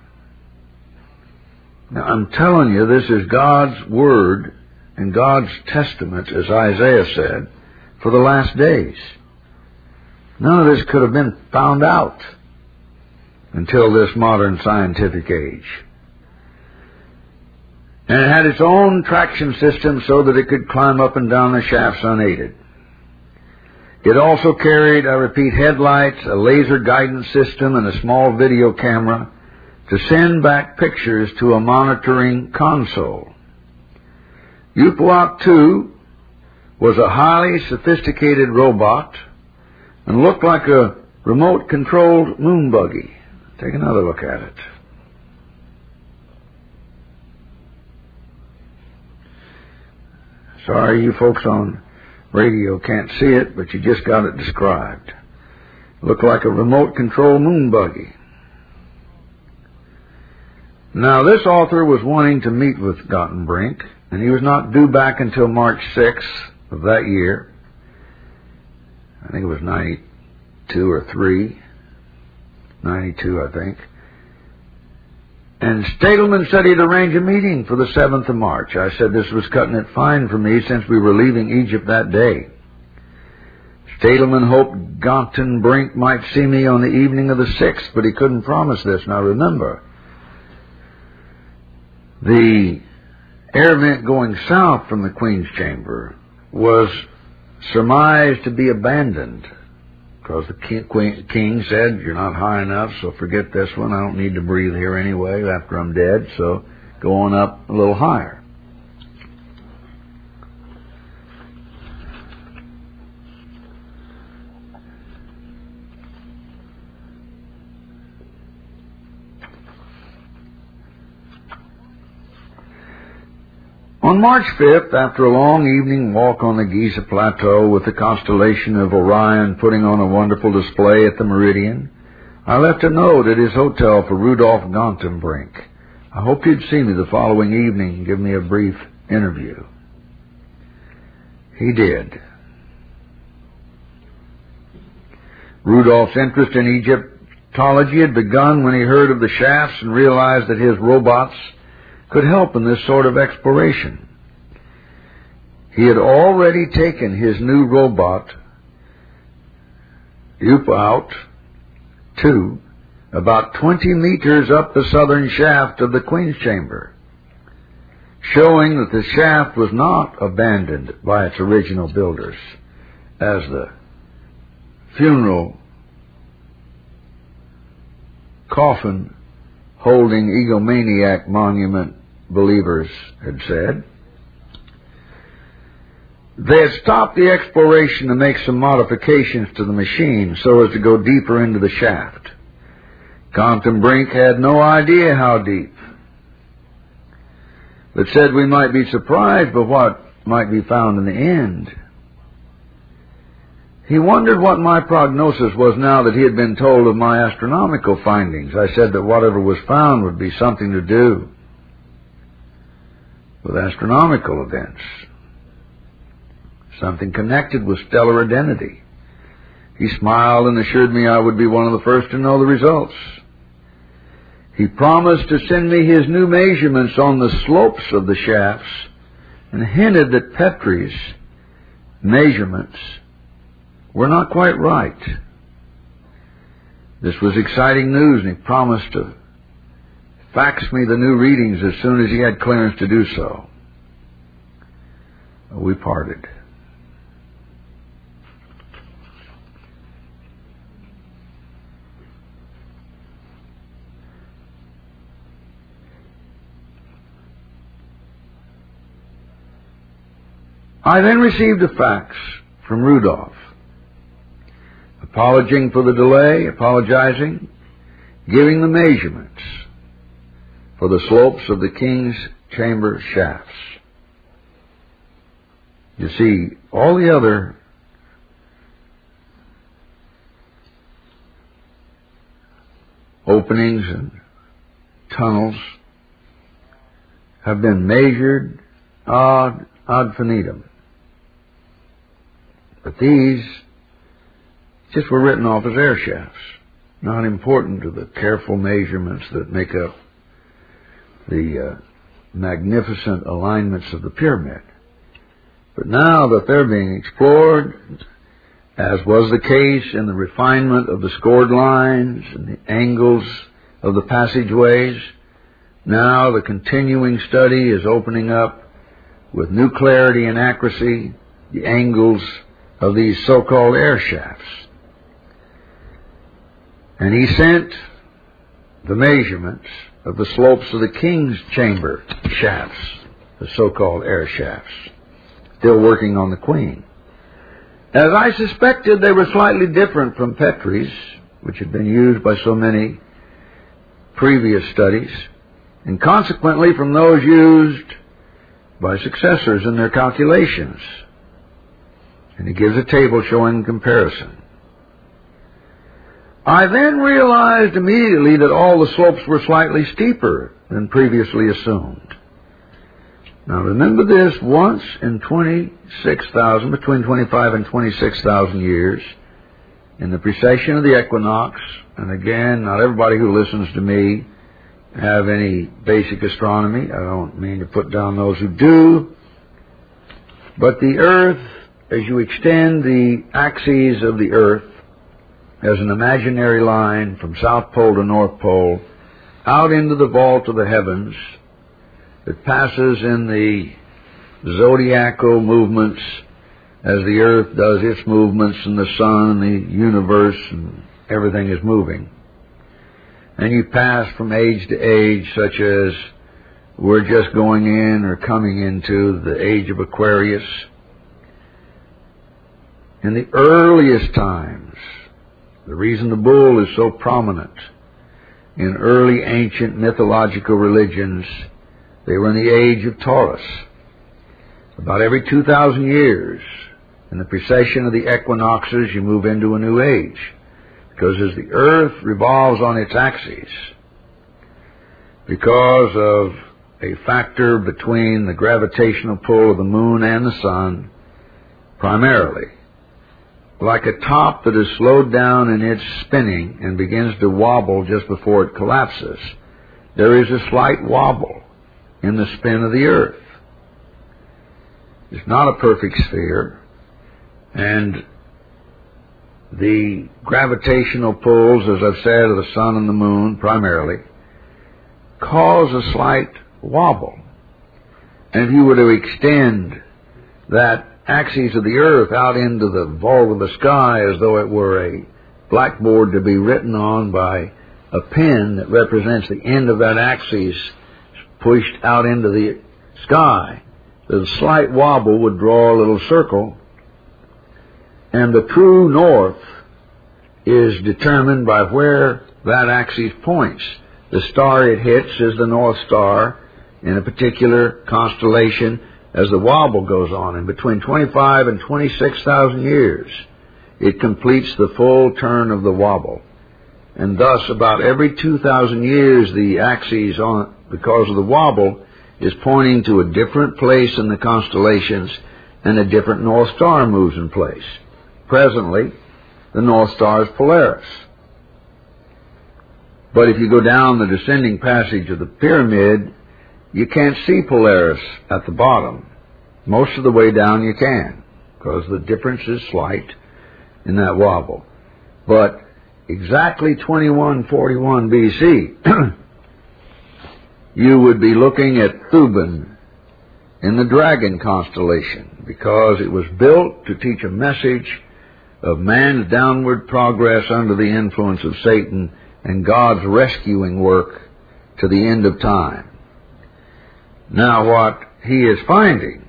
Now, I'm telling you, this is God's Word and God's testament, as Isaiah said, for the last days. None of this could have been found out until this modern scientific age. And it had its own traction system so that it could climb up and down the shafts unaided. It also carried, I repeat, headlights, a laser guidance system, and a small video camera to send back pictures to a monitoring console. U P O A P two was a highly sophisticated robot and looked like a remote-controlled moon buggy. Take another look at it. Sorry, you folks on radio can't see it, but you just got it described. Looked like a remote-controlled moon buggy. Now, this author was wanting to meet with Gottenbrink, and he was not due back until March sixth of that year. I think it was ninety-two or three. ninety-two, I think. And Stadelman said he'd arrange a meeting for the seventh of March. I said this was cutting it fine for me since we were leaving Egypt that day. Stadelman hoped Gottenbrink might see me on the evening of the sixth, but he couldn't promise this. Now remember, the air vent going south from the Queen's Chamber was surmised to be abandoned, because the king, queen, king said, you're not high enough, so forget this one. I don't need to breathe here anyway after I'm dead, so go on up a little higher. On March fifth, after a long evening walk on the Giza Plateau with the constellation of Orion putting on a wonderful display at the Meridian, I left a note at his hotel for Rudolf Gottenbrink. I hoped he'd see me the following evening and give me a brief interview. He did. Rudolf's interest in Egyptology had begun when he heard of the shafts and realized that his robots could help in this sort of exploration. He had already taken his new robot, U P O A P two, about twenty meters up the southern shaft of the Queen's Chamber, showing that the shaft was not abandoned by its original builders, as the funeral coffin holding egomaniac monument believers had said. They had stopped the exploration to make some modifications to the machine so as to go deeper into the shaft. Gottenbrink had no idea how deep, but said we might be surprised by what might be found in the end. He wondered what my prognosis was now that he had been told of my astronomical findings. I said that whatever was found would be something to do with astronomical events, something connected with stellar identity. He smiled and assured me I would be one of the first to know the results. He promised to send me his new measurements on the slopes of the shafts and hinted that Petrie's measurements were not quite right. This was exciting news, and he promised to fax me the new readings as soon as he had clearance to do so. We parted. I then received a fax from Rudolf, apologizing for the delay, apologizing, giving the measurements for the slopes of the King's Chamber shafts. You see, all the other openings and tunnels have been measured ad, ad infinitum. But these just were written off as air shafts. not important to the careful measurements that make up the uh, magnificent alignments of the pyramid. But now that they're being explored, as was the case in the refinement of the scored lines and the angles of the passageways, now the continuing study is opening up with new clarity and accuracy the angles of these so-called air shafts. And he sent the measurements of the slopes of the king's chamber shafts, the so-called air shafts, still working on the queen. As I suspected, they were slightly different from Petrie's, which had been used by so many previous studies, and consequently from those used by successors in their calculations. And he gives a table showing comparison. I then realized immediately that all the slopes were slightly steeper than previously assumed. Now remember this, once in twenty-six thousand, between twenty-five and twenty-six thousand years, in the precession of the equinox, and again, not everybody who listens to me have any basic astronomy. I don't mean to put down those who do. But the Earth, as you extend the axes of the Earth as an imaginary line from South Pole to North Pole, out into the vault of the heavens, that passes in the zodiacal movements as the Earth does its movements, and the sun and the universe and everything is moving. And you pass from age to age, such as we're just going in or coming into the age of Aquarius. In the earliest times, the reason the bull is so prominent in early ancient mythological religions, they were in the age of Taurus. About every two thousand years, in the precession of the equinoxes, you move into a new age. Because as the Earth revolves on its axis, because of a factor between the gravitational pull of the moon and the sun, primarily, like a top that is slowed down in its spinning and begins to wobble just before it collapses, there is a slight wobble in the spin of the Earth. It's not a perfect sphere, and the gravitational pulls, as I've said, of the sun and the moon primarily, cause a slight wobble. And if you were to extend that axis of the Earth out into the vault of the sky as though it were a blackboard to be written on by a pen that represents the end of that axis pushed out into the sky, the slight wobble would draw a little circle, and the true north is determined by where that axis points. The star it hits is the North Star in a particular constellation as the wobble goes on. And between twenty-five and twenty-six thousand years, it completes the full turn of the wobble. And thus, about every two thousand years, the axis, on, because of the wobble, is pointing to a different place in the constellations, and a different North Star moves in place. Presently, the North Star is Polaris. But if you go down the descending passage of the pyramid, you can't see Polaris at the bottom. Most of the way down you can, because the difference is slight in that wobble. But exactly twenty-one forty-one B C, you would be looking at Thuban in the Dragon constellation, because it was built to teach a message of man's downward progress under the influence of Satan and God's rescuing work to the end of time. Now what he is finding,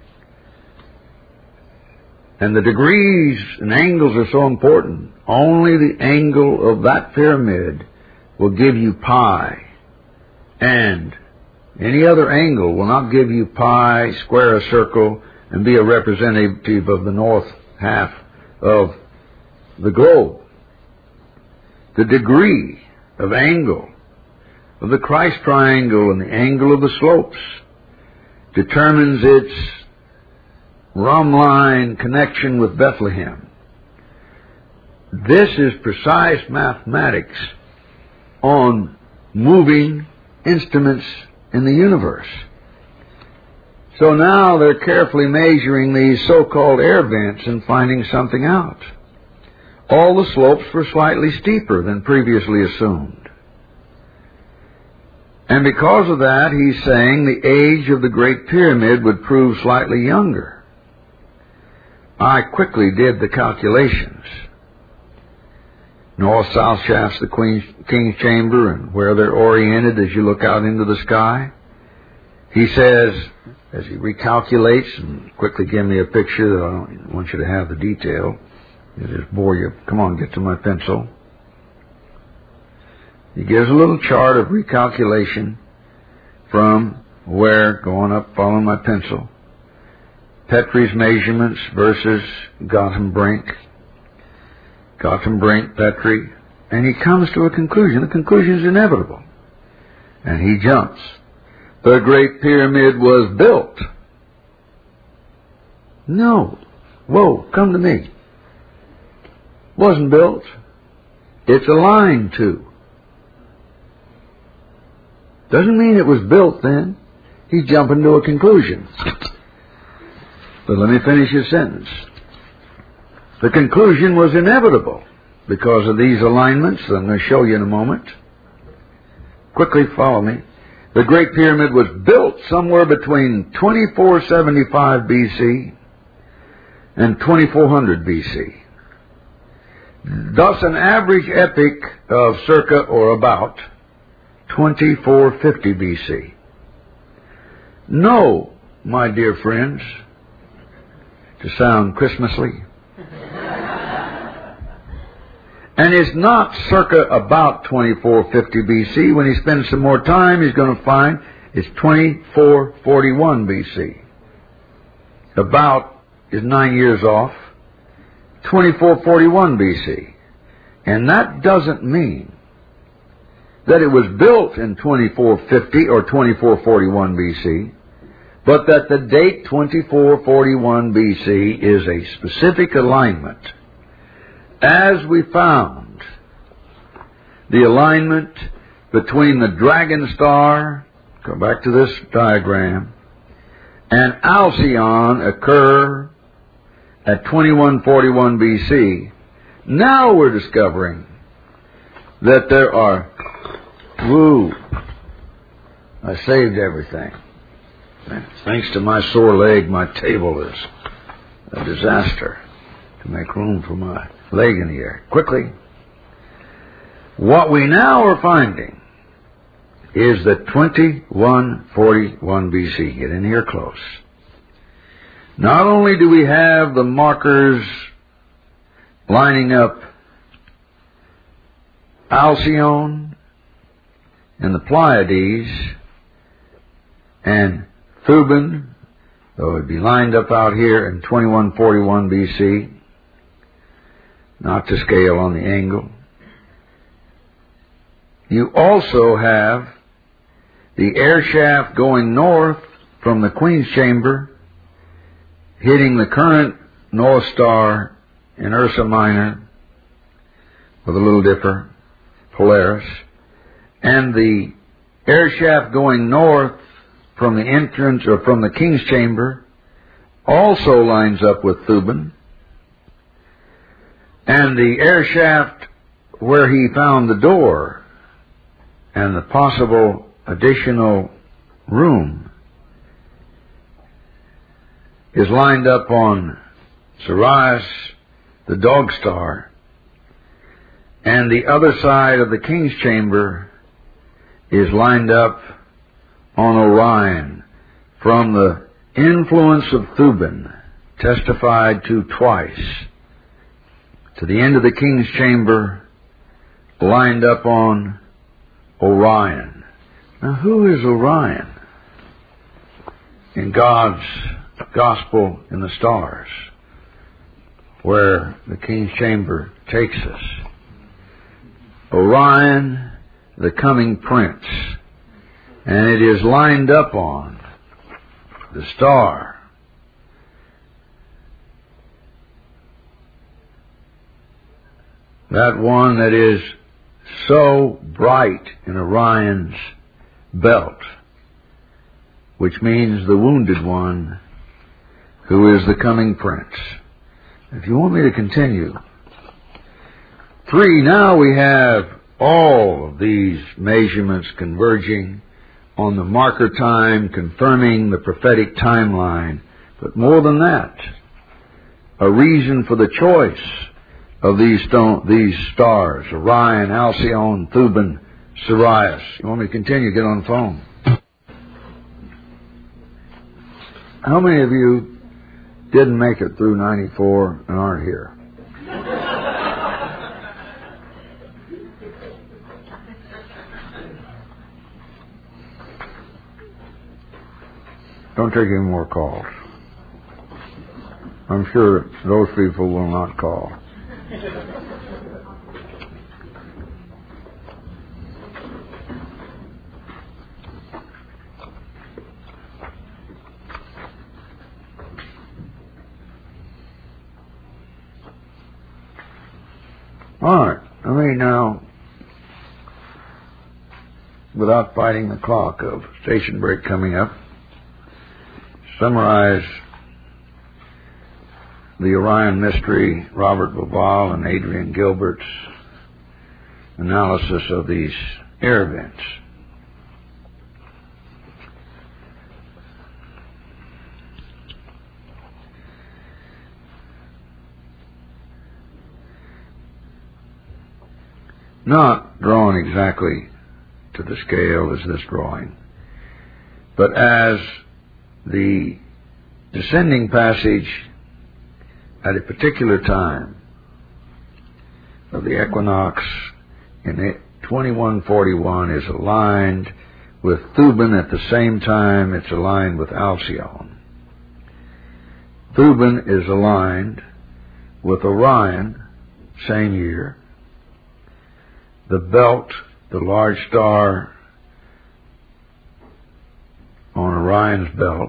and the degrees and angles are so important, only the angle of that pyramid will give you pi, and any other angle will not give you pi, square a circle, and be a representative of the north half of the globe. The degree of angle of the Christ triangle and the angle of the slopes determines its Rom line connection with Bethlehem. this is precise mathematics on moving instruments in the universe. So now they're carefully measuring these so-called air vents and finding something out. All the slopes were slightly steeper than previously assumed. And because of that, he's saying the age of the Great Pyramid would prove slightly younger. I quickly did the calculations. North-south shafts, the Queen's, King's Chamber, and where they're oriented as you look out into the sky. He says, as he recalculates, and quickly give me a picture that I don't want you to have the detail. It just bore you. Come on, get to my pencil. He gives a little chart of recalculation from where, going up, following my pencil, Petrie's measurements versus Gautam Brink. Gautam Brink, Petrie, and he comes to a conclusion. The conclusion is inevitable. And he jumps. The Great Pyramid was built. No. Whoa, come to me. Wasn't built. It's aligned to. Doesn't mean it was built then. He's jumping to a conclusion. But let me finish his sentence. The conclusion was inevitable because of these alignments that I'm going to show you in a moment. Quickly follow me. The Great Pyramid was built somewhere between twenty-four seventy-five B C and twenty-four hundred B C. Thus an average epoch of circa or about twenty-four fifty B C. No, my dear friends, to sound Christmasly, and it's not circa about twenty-four fifty B C. When he spends some more time, he's going to find it's twenty-four forty-one B C. About is nine years off. twenty-four forty-one B C. And that doesn't mean that it was built in twenty-four fifty or twenty-four forty-one B C, but that the date twenty-four forty-one B C is a specific alignment. As we found the alignment between the Dragon Star, go back to this diagram, and Alcyon occur at twenty-one forty-one B C, now we're discovering that there are, woo, I saved everything. Thanks to my sore leg, my table is a disaster to make room for my leg in the air. Quickly. What we now are finding is that twenty-one forty-one B C, get in here close. Not only do we have the markers lining up Alcyon and the Pleiades and Thuban, though it would be lined up out here in twenty-one forty-one B C, not to scale on the angle. You also have the air shaft going north from the Queen's Chamber, hitting the current North Star in Ursa Minor with a Little Dipper, Polaris, and the air shaft going north from the entrance or from the King's Chamber also lines up with Thuban, and the air shaft where he found the door and the possible additional room is lined up on Sirius, the Dog Star, and the other side of the King's Chamber is lined up on Orion from the influence of Thuban, testified to twice, to the end of the King's Chamber, lined up on Orion. Now, who is Orion in God's Gospel in the Stars, where the King's Chamber takes us? Orion, the coming prince, and it is lined up on the star. that one that is so bright in Orion's belt, which means the wounded one who is the coming prince. If you want me to continue. Three, now we have all of these measurements converging on the marker time, confirming the prophetic timeline. But more than that, a reason for the choice of these stone, these stars, Orion, Alcyone, Thuban, Sirius. You want me to continue? Get on the phone. How many of you didn't make it through ninety-four and aren't here? Don't take any more calls. I'm sure those people will not call. All right. I mean, now, without fighting the clock of station break coming up, summarize the Orion mystery, Robert Bauval and Adrian Gilbert's analysis of these air events. Not drawn exactly to the scale as this drawing, but as the descending passage at a particular time of the equinox in twenty-one forty-one is aligned with Thuban. At the same time, it's aligned with Alcyone. Thuban is aligned with Orion, same year. The belt, the large star on Orion's belt,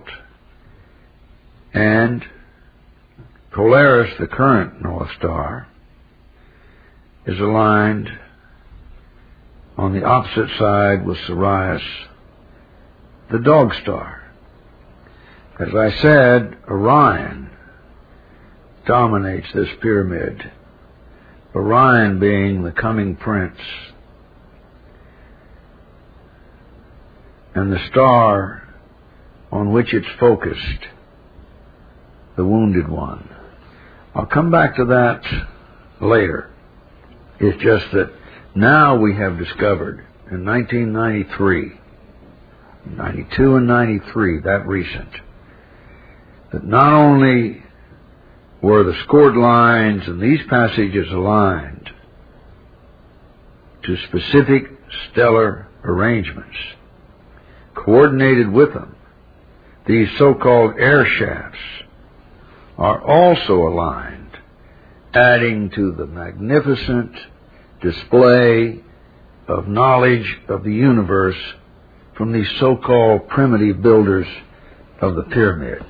and Polaris, the current North Star, is aligned on the opposite side with Sirius, the dog star. As I said, Orion dominates this pyramid, Orion being the coming prince, and the star on which it's focused, the wounded one. I'll come back to that later. It's just that now we have discovered in nineteen ninety-three, ninety-two and ninety-three, that recent, that not only were the scored lines and these passages aligned to specific stellar arrangements, coordinated with them, these so-called air shafts are also aligned, adding to the magnificent display of knowledge of the universe from these so-called primitive builders of the pyramid.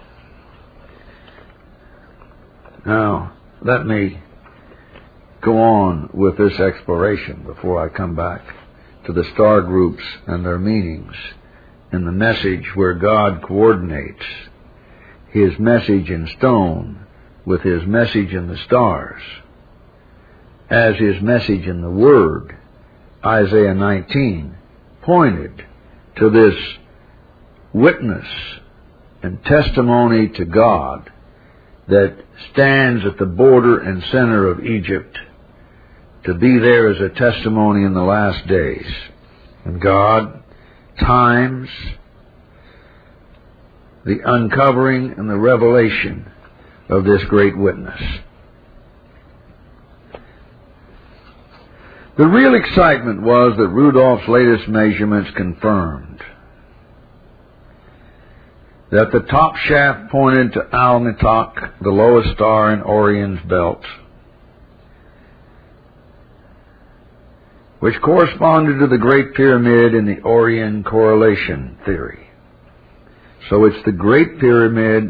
Now, let me go on with this exploration before I come back to the star groups and their meanings in the message where God coordinates His message in stone with His message in the stars, as His message in the Word, Isaiah nineteen, pointed to this witness and testimony to God that stands at the border and center of Egypt to be there as a testimony in the last days. And God times the uncovering and the revelation of this great witness. The real excitement was that Rudolph's latest measurements confirmed that the top shaft pointed to Alnitok, the lowest star in Orion's belt, which corresponded to the Great Pyramid in the Orion correlation theory. So it's the Great Pyramid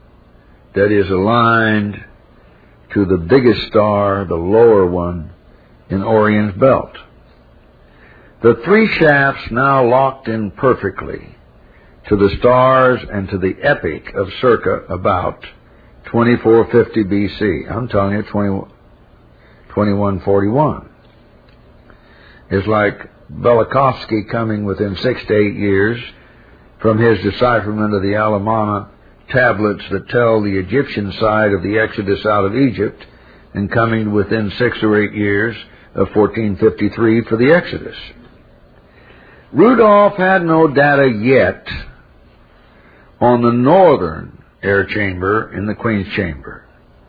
that is aligned to the biggest star, the lower one, in Orion's belt. The three shafts now locked in perfectly to the stars and to the epoch of circa about twenty-four fifty B C. I'm telling you, twenty-one forty-one. It's like Velikovsky coming within six to eight years from his decipherment of the Alamana tablets that tell the Egyptian side of the Exodus out of Egypt, and coming within six or eight years of fourteen fifty-three for the Exodus. Rudolph had no data yet on the northern air chamber in the Queen's chamber,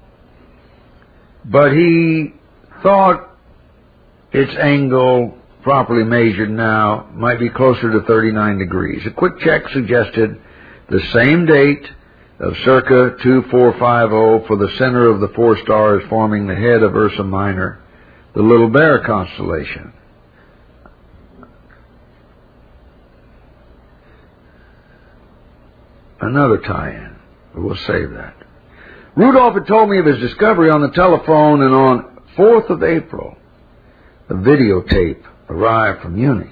but he thought its angle, properly measured now, might be closer to thirty-nine degrees. A quick check suggested the same date of circa two four five zero for the center of the four stars forming the head of Ursa Minor, the Little Bear constellation. Another tie-in, but we'll save that. Rudolph had told me of his discovery on the telephone, and on fourth of April, a videotape arrived from Munich.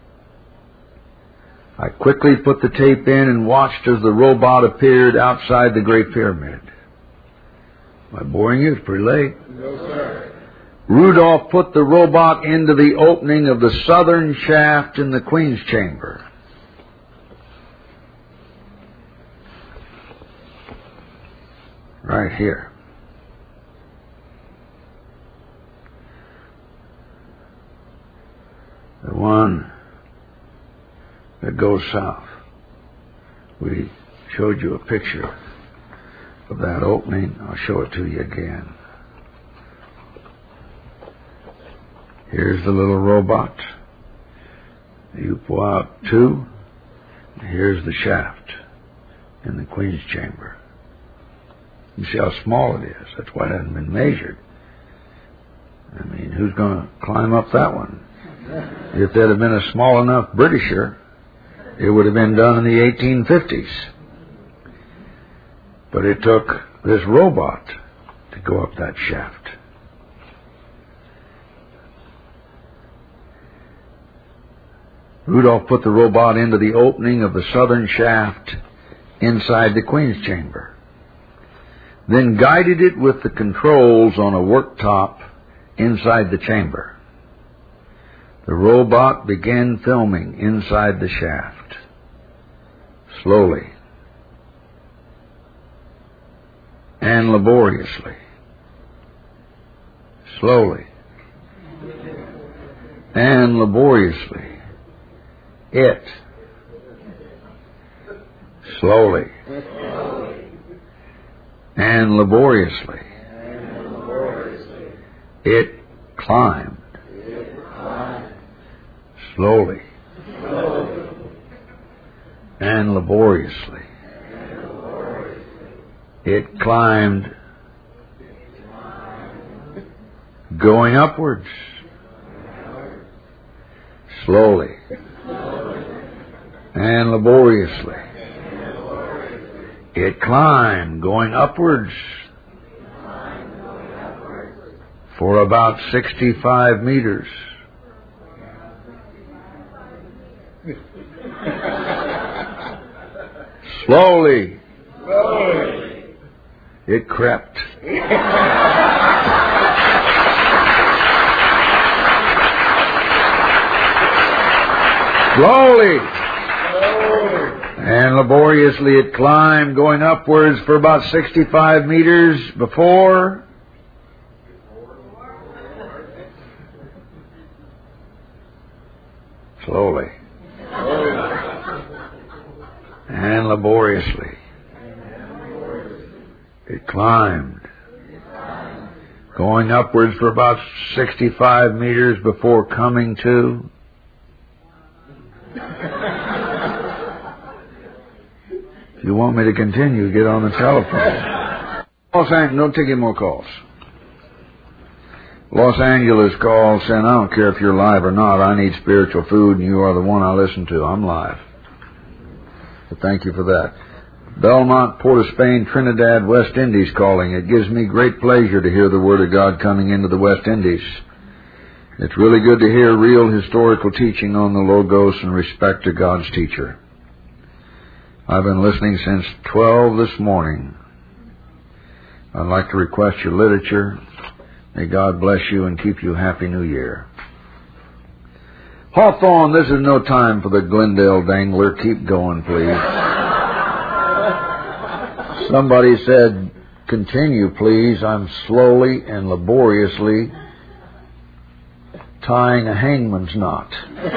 I quickly put the tape in and watched as the robot appeared outside the Great Pyramid. Am I boring you? It's pretty late. No, sir. Rudolph put the robot into the opening of the southern shaft in the Queen's chamber. Right here. The one that goes south. We showed you a picture of that opening. I'll show it to you again. Here's the little robot. You pull out two. Here's the shaft in the Queen's chamber. You see how small it is. That's why it hasn't been measured. I mean, who's going to climb up that one? If there'd have been a small enough Britisher, it would have been done in the eighteen fifties. But it took this robot to go up that shaft. Rudolph put the robot into the opening of the southern shaft inside the Queen's chamber, then guided it with the controls on a worktop inside the chamber. The robot began filming inside the shaft, slowly and laboriously. Slowly and laboriously. It. Slowly and laboriously. It climbed. Slowly and laboriously. It climbed, going upwards. Slowly and laboriously. It climbed, going upwards for about sixty-five meters. Slowly, Slowly. It crept. Slowly and laboriously it climbed, going upwards for about sixty-five meters before slowly and laboriously it climbed, going upwards for about sixty-five meters before coming to If you want me to continue, get on the telephone. Los Angeles, don't take any more calls. Los Angeles call saying, I don't care if you're live or not, I need spiritual food and you are the one I listen to. I'm live. So thank you for that. Belmont, Port of Spain, Trinidad, West Indies calling. It gives me great pleasure to hear the Word of God coming into the West Indies. It's really good to hear real historical teaching on the Logos in respect to God's teacher. I've been listening since twelve this morning. I'd like to request your literature. May God bless you and keep you Happy New Year. Hawthorne, this is no time for the Glendale Dangler. Keep going, please. Somebody said, continue, please. I'm slowly and laboriously tying a hangman's knot.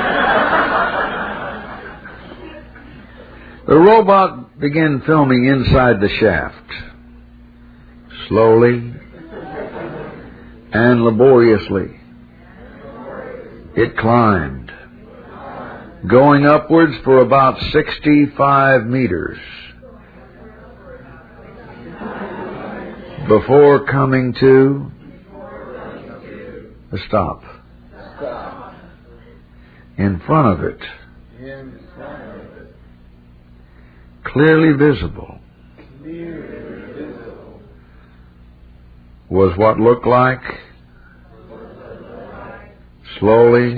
The robot began filming inside the shaft. Slowly and laboriously, it climbed, going upwards for about sixty-five meters before coming to a stop. In front of it, clearly visible, was what looked like, slowly,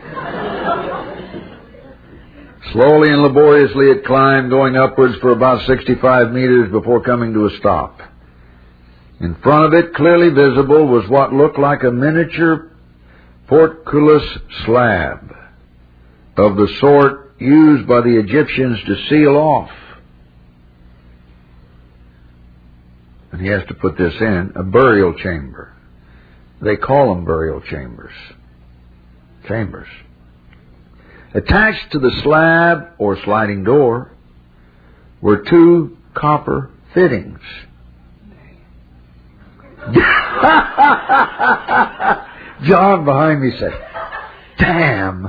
slowly and laboriously it climbed, going upwards for about sixty-five meters before coming to a stop. In front of it, clearly visible, was what looked like a miniature portcullis slab of the sort used by the Egyptians to seal off. And he has to put this in, a burial chamber. They call them burial chambers. Chambers. Attached to the slab or sliding door were two copper fittings. John behind me said, damn.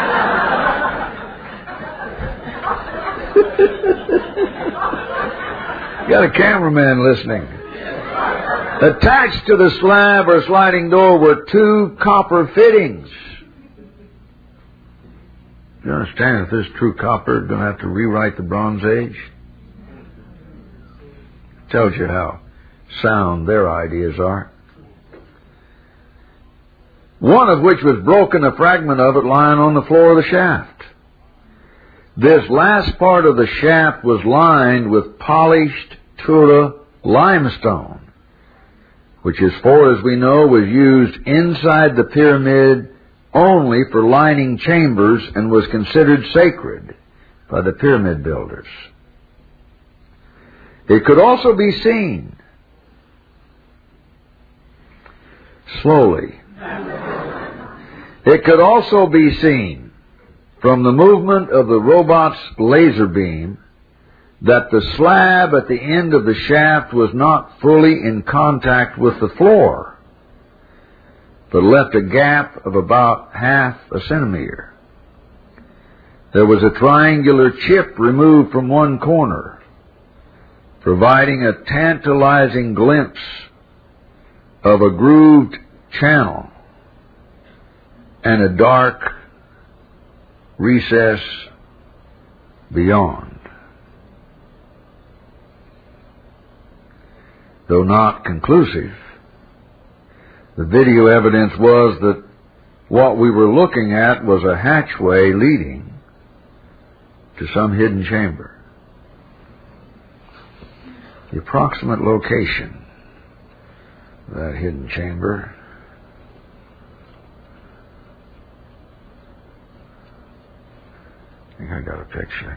Got a cameraman listening. Attached to the slab or sliding door were two copper fittings. You understand, if this is true copper, going to have to rewrite the Bronze Age? Tells you how sound their ideas are. One of which was broken, a fragment of it lying on the floor of the shaft. This last part of the shaft was lined with polished Tura limestone, which, as far as we know, was used inside the pyramid only for lining chambers and was considered sacred by the pyramid builders. It could also be seen slowly. It could also be seen from the movement of the robot's laser beam that the slab at the end of the shaft was not fully in contact with the floor, but left a gap of about half a centimeter. There was a triangular chip removed from one corner, providing a tantalizing glimpse of a grooved channel and a dark recess beyond. Though not conclusive, the video evidence was that what we were looking at was a hatchway leading to some hidden chamber. The approximate location of that hidden chamber I think I got a picture.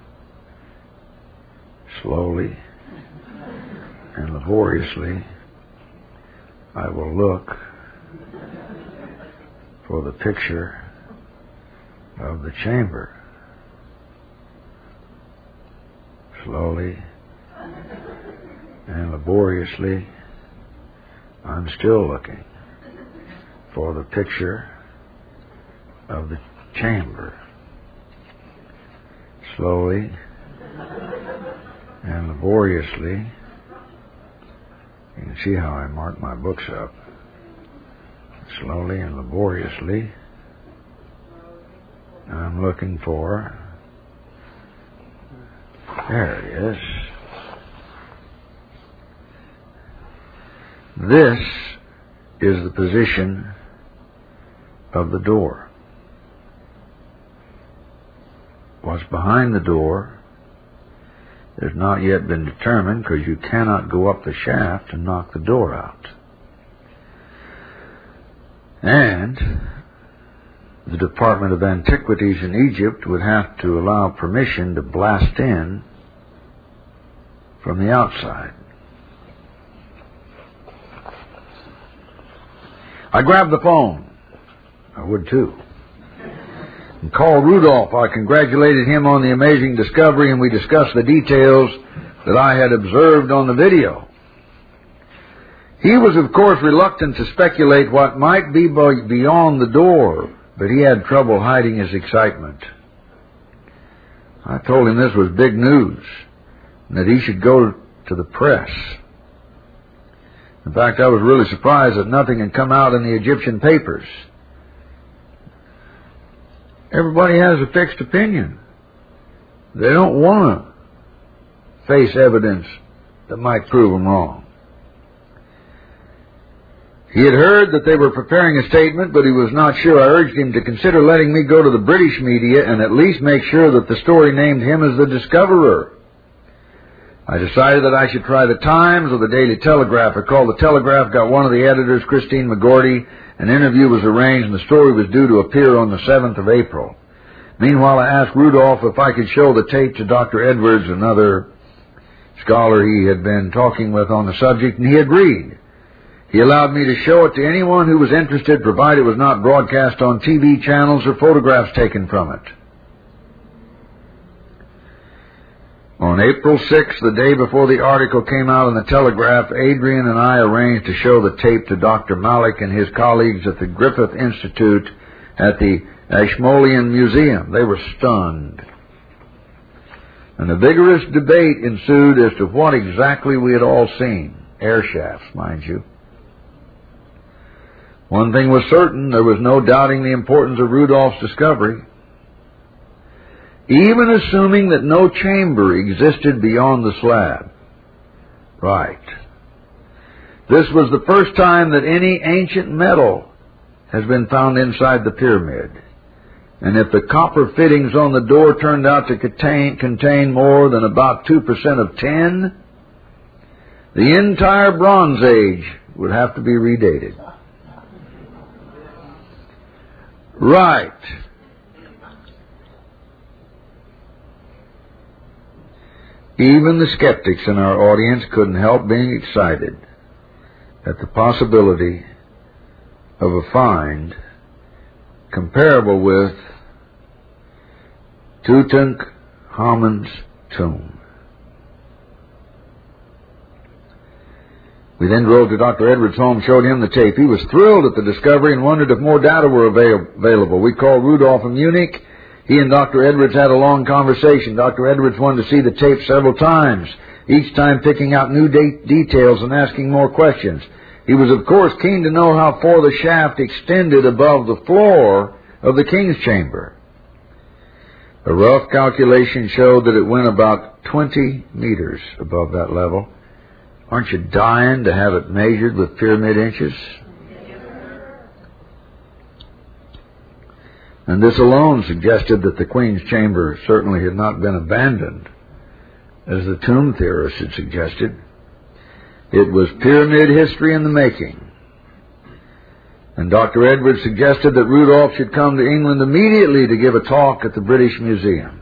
Slowly and laboriously, I will look for the picture of the chamber. Slowly and laboriously, I'm still looking for the picture of the chamber. Slowly and laboriously, you can see how I mark my books up. Slowly and laboriously, I'm looking for, there it is. This is the position of the door. What's behind the door has not yet been determined, because you cannot go up the shaft and knock the door out. And the Department of Antiquities in Egypt would have to allow permission to blast in from the outside. I grabbed the phone. I would too. And called Rudolph. I congratulated him on the amazing discovery, and we discussed the details that I had observed on the video. He was, of course, reluctant to speculate what might be beyond the door, but he had trouble hiding his excitement. I told him this was big news, and that he should go to the press. In fact, I was really surprised that nothing had come out in the Egyptian papers. Everybody has a fixed opinion. They don't want to face evidence that might prove them wrong. He had heard that they were preparing a statement, but he was not sure. I urged him to consider letting me go to the British media and at least make sure that the story named him as the discoverer. I decided that I should try the Times or the Daily Telegraph. I called the Telegraph, got one of the editors, Christine McGordy. An interview was arranged, and the story was due to appear on the seventh of April. Meanwhile, I asked Rudolph if I could show the tape to Doctor Edwards, another scholar he had been talking with on the subject, and he agreed. He allowed me to show it to anyone who was interested, provided it was not broadcast on T V channels or photographs taken from it. On April sixth, the day before the article came out in the Telegraph, Adrian and I arranged to show the tape to Doctor Malik and his colleagues at the Griffith Institute at the Ashmolean Museum. They were stunned. And a vigorous debate ensued as to what exactly we had all seen. Air shafts, mind you. One thing was certain, there was no doubting the importance of Rudolph's discovery. Even assuming that no chamber existed beyond the slab. Right. This was the first time that any ancient metal has been found inside the pyramid. And if the copper fittings on the door turned out to contain, contain more than about two percent of tin, the entire Bronze Age would have to be redated. Right. Even the skeptics in our audience couldn't help being excited at the possibility of a find comparable with Tutankhamun's tomb. We then drove to Doctor Edwards' home, showed him the tape. He was thrilled at the discovery and wondered if more data were avail- available. We called Rudolph in Munich. He and Doctor Edwards had a long conversation. Doctor Edwards wanted to see the tape several times, each time picking out new de- details and asking more questions. He was, of course, keen to know how far the shaft extended above the floor of the king's chamber. A rough calculation showed that it went about twenty meters above that level. Aren't you dying to have it measured with pyramid inches? And this alone suggested that the Queen's chamber certainly had not been abandoned, as the tomb theorists had suggested. It was pyramid history in the making. And Doctor Edwards suggested that Rudolph should come to England immediately to give a talk at the British Museum.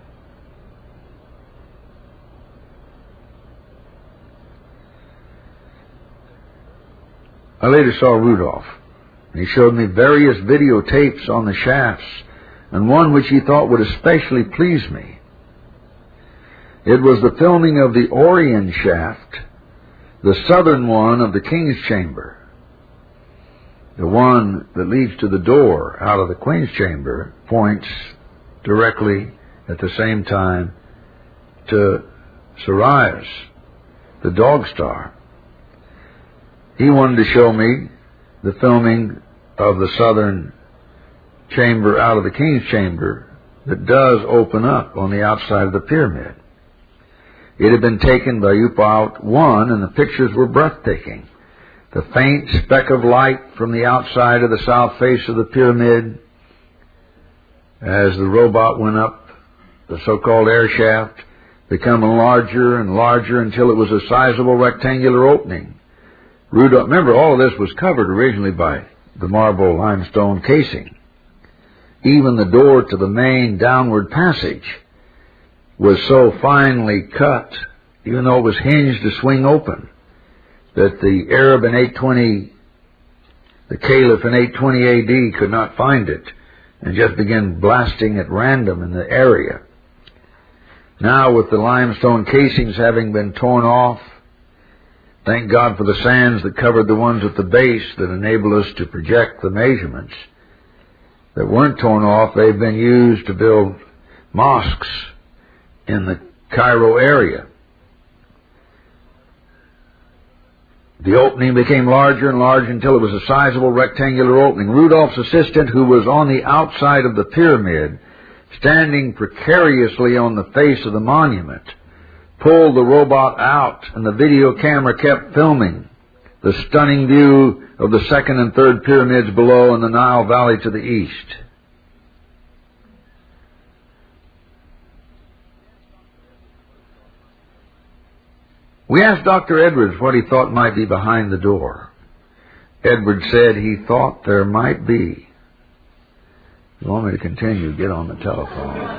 I later saw Rudolph. He showed me various videotapes on the shafts, and one which he thought would especially please me. It was the filming of the Orion shaft, the southern one of the King's Chamber. The one that leads to the door out of the Queen's Chamber points directly at the same time to Sirius, the dog star. He wanted to show me the filming of the southern chamber out of the King's Chamber that does open up on the outside of the pyramid. It had been taken by U P O T one, and the pictures were breathtaking. the faint speck of light from the outside of the south face of the pyramid as the robot went up the so-called air shaft, becoming larger and larger until it was a sizable rectangular opening. Rudolph, remember, all of this was covered originally by the marble limestone casing. Even the door to the main downward passage was so finely cut, even though it was hinged to swing open, that the Arab in eight twenty, the Caliph in eight twenty A D could not find it and just began blasting at random in the area. Now, with the limestone casings having been torn off, thank God for the sands that covered the ones at the base that enable us to project the measurements that weren't torn off. They've been used to build mosques in the Cairo area. The opening became larger and larger until it was a sizable rectangular opening. Rudolph's assistant, who was on the outside of the pyramid, standing precariously on the face of the monument, pulled the robot out, and the video camera kept filming the stunning view of the second and third pyramids below and the Nile Valley to the east. We asked Doctor Edwards what he thought might be behind the door. Edwards said he thought there might be. If you want me to continue, get on the telephone.